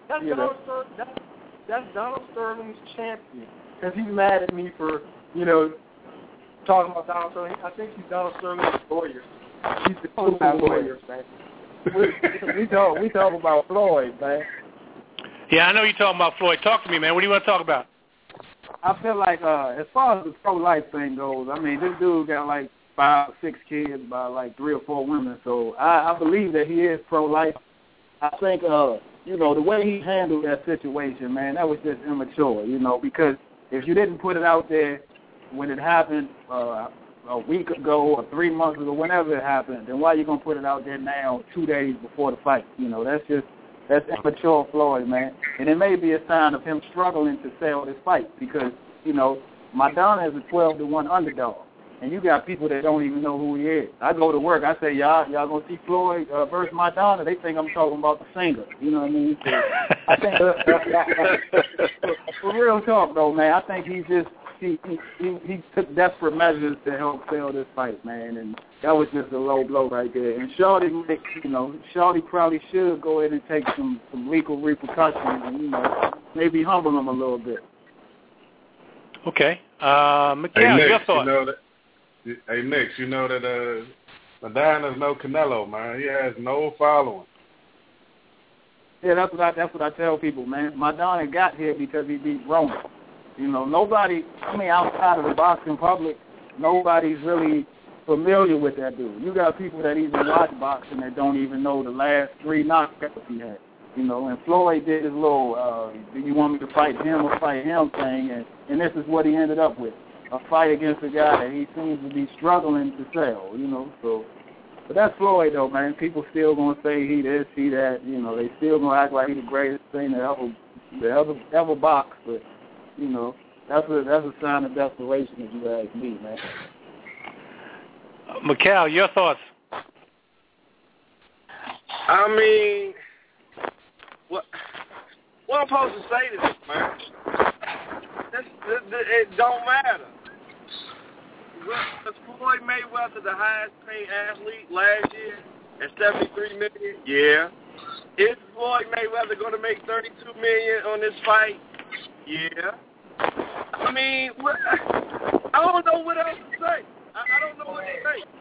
That's Donald Sterling's champion because he's mad at me for talking about Donald Sterling. I think he's Donald Sterling's lawyer. He's the co-lawyer, man. we talk about Floyd, man. Yeah, I know you're talking about Floyd. Talk to me, man. What do you want to talk about? I feel like as far as the pro-life thing goes, I mean, this dude got like 5 or 6 kids by like 3 or 4 women, so I believe that he is pro-life. I think, you know, the way he handled that situation, man, that was just immature, you know, because if you didn't put it out there when it happened a week ago or 3 months ago, whenever it happened, then why are you going to put it out there now 2 days before the fight? You know, that's immature Floyd, man. And it may be a sign of him struggling to sell this fight because, you know, Maidana is a 12-1 underdog. And you got people that don't even know who he is. I go to work, I say, y'all going to see Floyd versus Maidana? They think I'm talking about the singer. You know what I mean? So I think, for real talk, though, man, I think he took desperate measures to help sell this fight, man. And that was just a low blow right there. And Shorty, you know, probably should go ahead and take some legal repercussions and, you know, maybe humble him a little bit. Okay. Mikhail, your thoughts? Hey, Nix, you know that Maidana's no Canelo, man. He has no following. Yeah, that's what I tell people, man. Maidana got here because he beat Roman. You know, nobody, I mean, outside of the boxing public, nobody's really familiar with that dude. You got people that even watch boxing that don't even know the last 3 knockouts he had. You know, and Floyd did his little, do you want me to fight him or fight him thing, and this is what he ended up with. A fight against a guy that he seems to be struggling to sell, you know. So, but that's Floyd, though, man. People still gonna say he this, he that. You know, they still gonna act like he's the greatest thing that ever boxed. But you know, that's a sign of desperation, if you ask me, man. Mikhail, your thoughts? I mean, what I'm supposed to say to this, man? It don't matter. Was Floyd Mayweather the highest paid athlete last year at $73 million? Yeah. Is Floyd Mayweather going to make $32 million on this fight? Yeah. I mean, I don't know what else to say. I don't know what to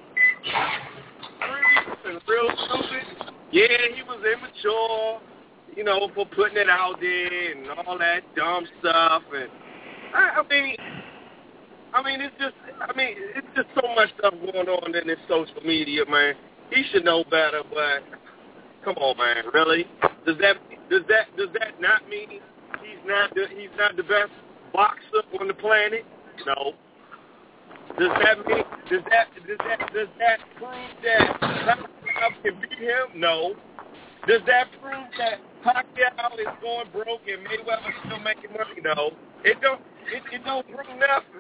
say. Real stupid. Yeah, he was immature, you know, for putting it out there and all that dumb stuff. And I mean, it's just so much stuff going on in this social media, man. He should know better, but come on, man, really? Does that not mean he's not the best boxer on the planet? No. Does that prove that Pacquiao can beat him? No. Does that prove that Pacquiao is going broke and Mayweather still making money? No. It don't prove nothing.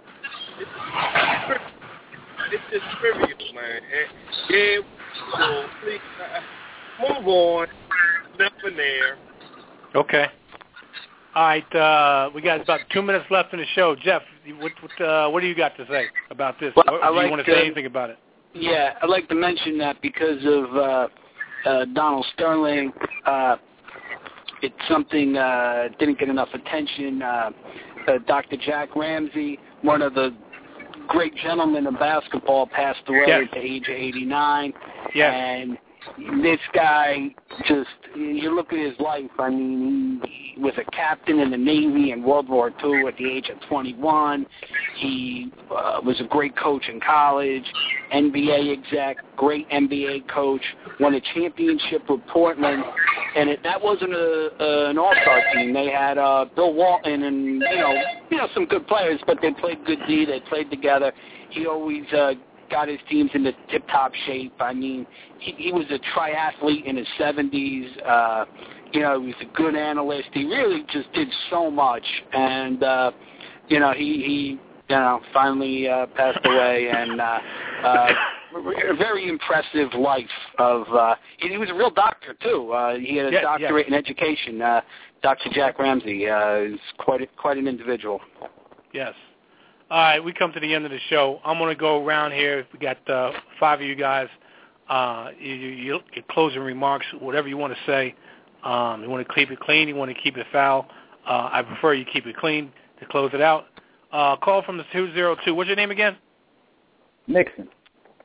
It's just trivial, man. Yeah, so please move on. Nothing there. Okay. All right, we got about 2 minutes left in the show. Jeff, what do you got to say about this? Well, do you want to say anything about it? Yeah, I'd like to mention that because of Donald Sterling, it's something didn't get enough attention. Dr. Jack Ramsey, one of the great gentlemen of basketball, passed away at the age of 89. Yes. And this guy just, you look at his life, I mean, he was a captain in the Navy in World War II at the age of 21. He was a great coach in college, NBA exec, great NBA coach, won a championship with Portland. And that wasn't an all-star team. They had Bill Walton and, you know, some good players, but they played good D. They played together. He always got his teams into tip-top shape. I mean, he was a triathlete in his 70s. You know, he was a good analyst. He really just did so much. And, you know, he finally passed away. And a very impressive life of he was a real doctor, too. He had a doctorate in education. Dr. Jack Ramsey is quite an individual. Yes. All right, we come to the end of the show. I'm going to go around here. We got 5 of you guys. Your closing remarks, whatever you want to say. You want to keep it clean. You want to keep it foul. I prefer you keep it clean to close it out. Call from the 202. What's your name again? Nixon.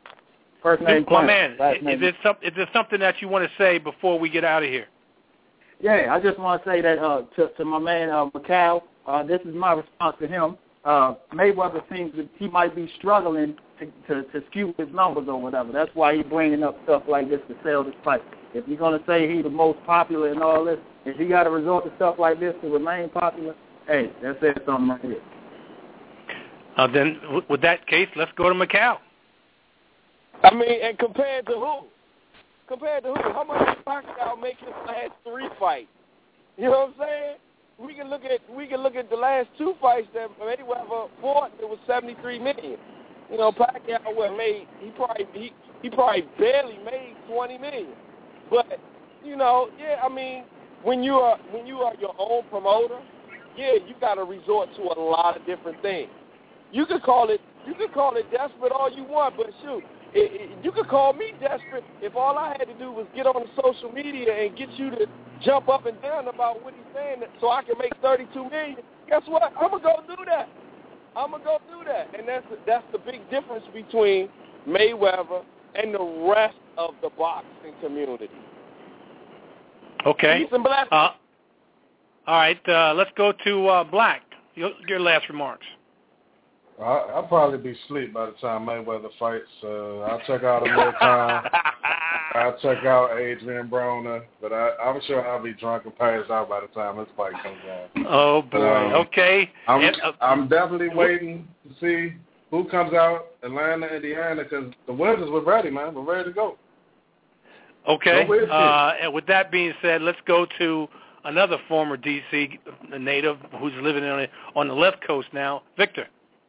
First name, my man. Is there something that you want to say before we get out of here? Yeah, I just want to say that to my man Macau, this is my response to him. Mayweather seems that he might be struggling to skew his numbers or whatever. That's why he's bringing up stuff like this to sell this fight. If you're going to say he's the most popular and all this, if he got to resort to stuff like this to remain popular, hey, that says something right here. Then, with that case, let's go to Macau. I mean, and compared to who? How much did Pacquiao make his last 3 fights? You know what I'm saying? We can look at the last 2 fights that Mayweather fought. It was $73 million. You know, Pacquiao he probably barely made $20 million. But you know, yeah, I mean, when you are your own promoter, yeah, you got to resort to a lot of different things. You could call it desperate all you want, but shoot, you could call me desperate if all I had to do was get on the social media and get you to jump up and down about what he's saying so I can make $32 million. Guess what? I'm gonna go do that. And that's the big difference between Mayweather and the rest of the boxing community. Okay. Peace and blessings. All right. Let's go to Black. Your last remarks. I'll probably be asleep by the time Mayweather fights. I'll check out Amir Khan. I'll check out Adrian Broner. But I'm sure I'll be drunk and passed out by the time this fight comes on. Oh, boy. Okay. I'm definitely waiting to see who comes out, Atlanta, Indiana, because the Wizards were ready, man. We're ready to go. Okay. And with that being said, let's go to another former D.C. native who's living on the left coast now, Victor.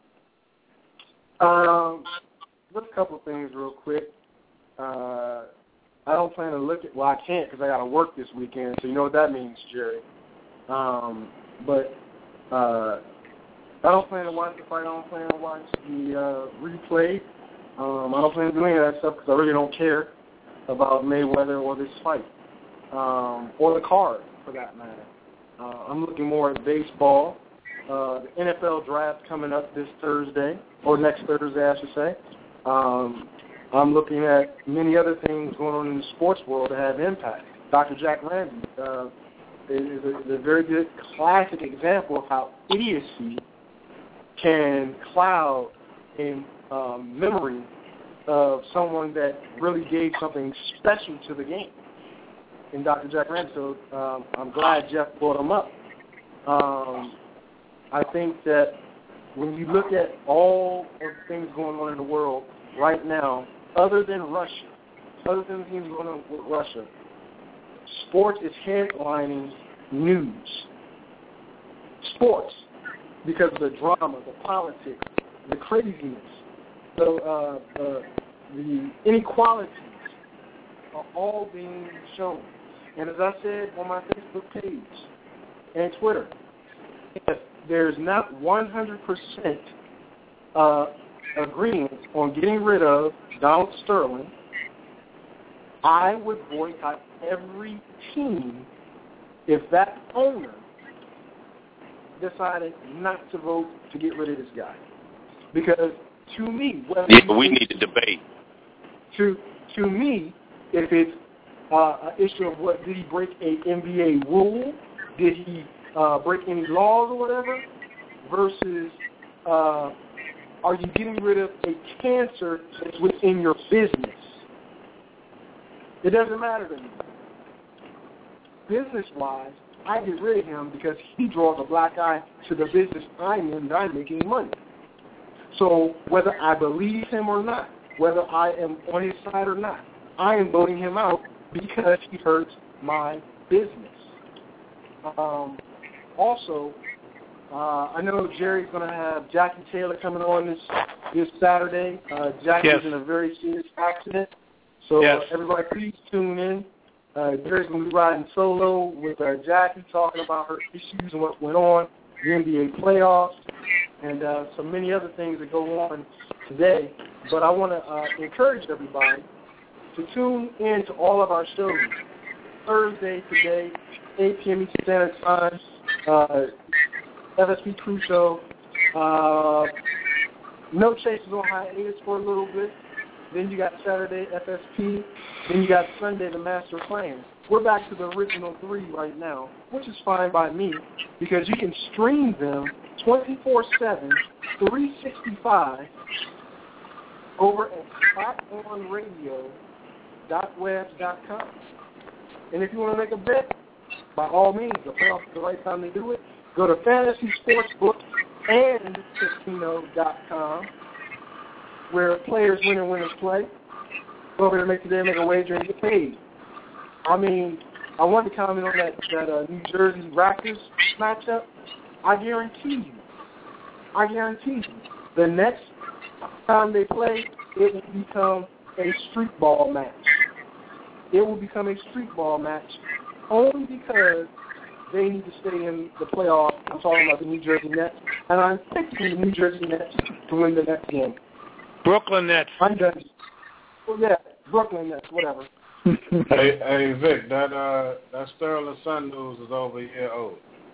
Just a couple of things real quick. I don't plan to look at, well, I can't because I got to work this weekend, so you know what that means, Jerry. But I don't plan to watch the fight. I don't plan to watch the replay. I don't plan to do any of that stuff because I really don't care about Mayweather or this fight, or the card for that matter. I'm looking more at baseball. The NFL draft coming up this Thursday, or next Thursday, I should say. I'm looking at many other things going on in the sports world that have impact. Dr. Jack Ramsey is a very good classic example of how idiocy can cloud in memory of someone that really gave something special to the game in Dr. Jack Ramsey. So I'm glad Jeff brought him up. I think that when you look at all of the things going on in the world right now, other than the things going on with Russia, sports is headlining news. Sports, because of the drama, the politics, the craziness, the inequalities are all being shown. And as I said on my Facebook page and Twitter, if there's not 100% agreement on getting rid of Donald Sterling, I would boycott every team if that owner decided not to vote to get rid of this guy. Because to me, we need to debate. To me, if it's an issue of what, did he break a NBA rule? Did he break any laws or whatever? Versus, are you getting rid of a cancer that's within your business? It doesn't matter to me. Business-wise, I get rid of him because he draws a black eye to the business I'm in that I'm making money. So whether I believe him or not, whether I am on his side or not, I am voting him out because he hurts my business. Also, I know Jerry's going to have Jackie Taylor coming on this Saturday. Jackie was in a very serious accident. So everybody please tune in. Jerry's going to be riding solo with Jackie, talking about her issues and what went on, the NBA playoffs, and some many other things that go on today. But I want to encourage everybody to tune in to all of our shows. Thursday today, 8 p.m. Eastern Standard Time, FSP Crew Show. No Chases on hiatus for a little bit. Then you got Saturday, FSP. Then you got Sunday, the Master Plan. We're back to the original 3 right now, which is fine by me because you can stream them 24/7, 365 over at spotonradio.webs.com. And if you want to make a bet, by all means, the playoffs is the right time to do it. Go to fantasysportsbookandcasino.com, where players win and winners play. Go over there, make a wager and get paid. I mean, I wanted to comment on that New Jersey Raptors matchup. I guarantee you, the next time they play, it will become a street ball match. It will become a street ball match only because they need to stay in the playoffs. I'm talking about the New Jersey Nets, and I'm picking the New Jersey Nets to win the next game. Brooklyn Nets. I'm done. Well, yeah, Brooklyn Nets, whatever. Hey, Vic, that Sterling Sun news is over a year old.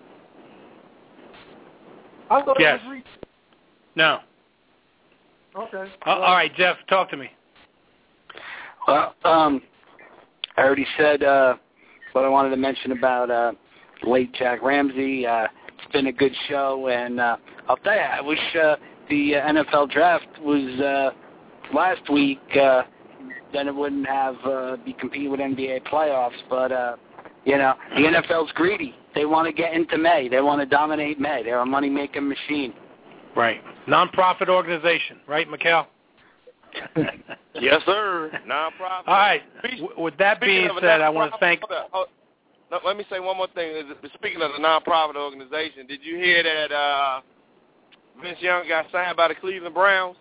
I thought yes. it was recent. No. Okay. All right, Jeff, talk to me. Well, I already said what I wanted to mention about late Jack Ramsey. It's been a good show, and I'll tell you, I wish the NFL draft was last week. Then it wouldn't have be competing with NBA playoffs. But the NFL's greedy. They want to get into May. They want to dominate May. They're a money-making machine. Right. Non-profit organization, right, Mikhail? Yes, sir. Non-profit. All right. With that being said, I want to thank... No, let me say one more thing. Speaking of the non-profit organization, did you hear that Vince Young got signed by the Cleveland Browns?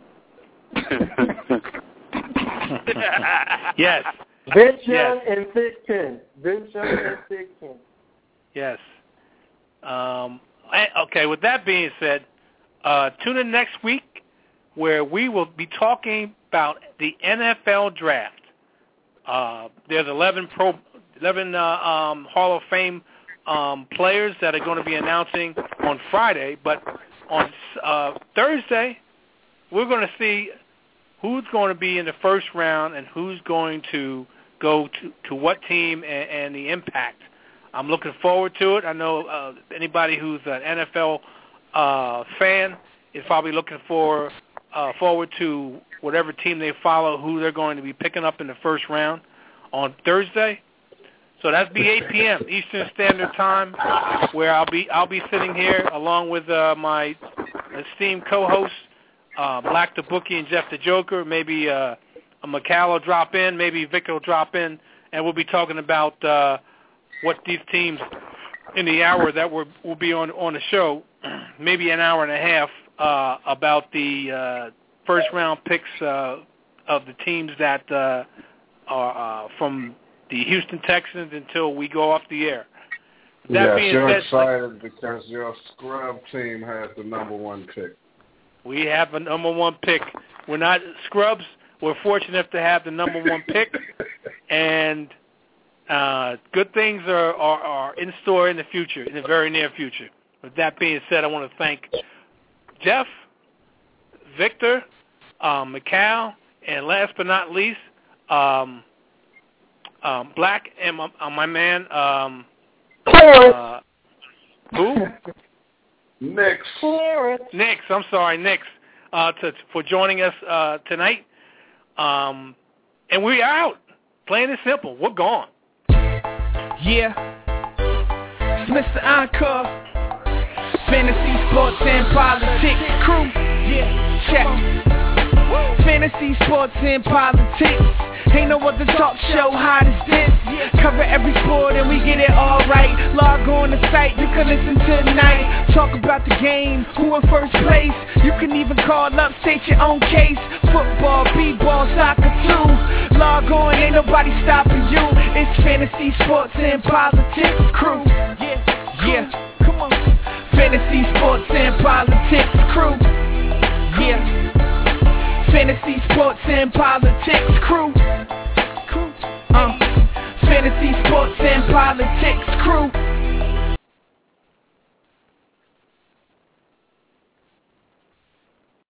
Yes. Vince Young and Thick Pen. Vince Young and Thick Pen. Yes. Okay, with that being said, tune in next week where we will be talking about the NFL draft. There's 11 Hall of Fame players that are going to be announcing on Friday, but on Thursday, we're going to see who's going to be in the first round and who's going to go to what team and the impact. I'm looking forward to it. I know anybody who's an NFL fan is probably looking forward to whatever team they follow, who they're going to be picking up in the first round on Thursday. So that's be 8 p.m. Eastern Standard Time, where I'll be sitting here along with my esteemed co-hosts, Black the Bookie and Jeff the Joker. Maybe a Mikhail will drop in, maybe Vic will drop in, and we'll be talking about what these teams in the hour that will be on the show, maybe an hour and a half, about the first round picks of the teams that are from the Houston Texans until we go off the air. You're excited because your scrub team has the number 1 pick. We have a number 1 pick. We're not scrubs. We're fortunate to have the number 1 pick, and good things are in store in the future, in the very near future. With that being said, I want to thank Jeff, Victor, Mikhail, and last but not least, Black and my man, who? Nix. I'm sorry, Nix, for joining us tonight. And we're out. Plain and simple. We're gone. Yeah. It's Mr. Encore. Fantasy, sports, and politics crew. Yeah, check. Fantasy, sports, and politics. Ain't no other talk show hot as this. Cover every sport and we get it all right. Log on the site, you can listen tonight. Talk about the game, who in first place. You can even call up, state your own case. Football, b-ball, soccer too. Log on, ain't nobody stopping you. It's Fantasy, sports, and politics crew. Yeah, come on. Fantasy, sports, and politics crew. Yeah. Fantasy, sports, and politics crew. Fantasy, sports, and politics crew.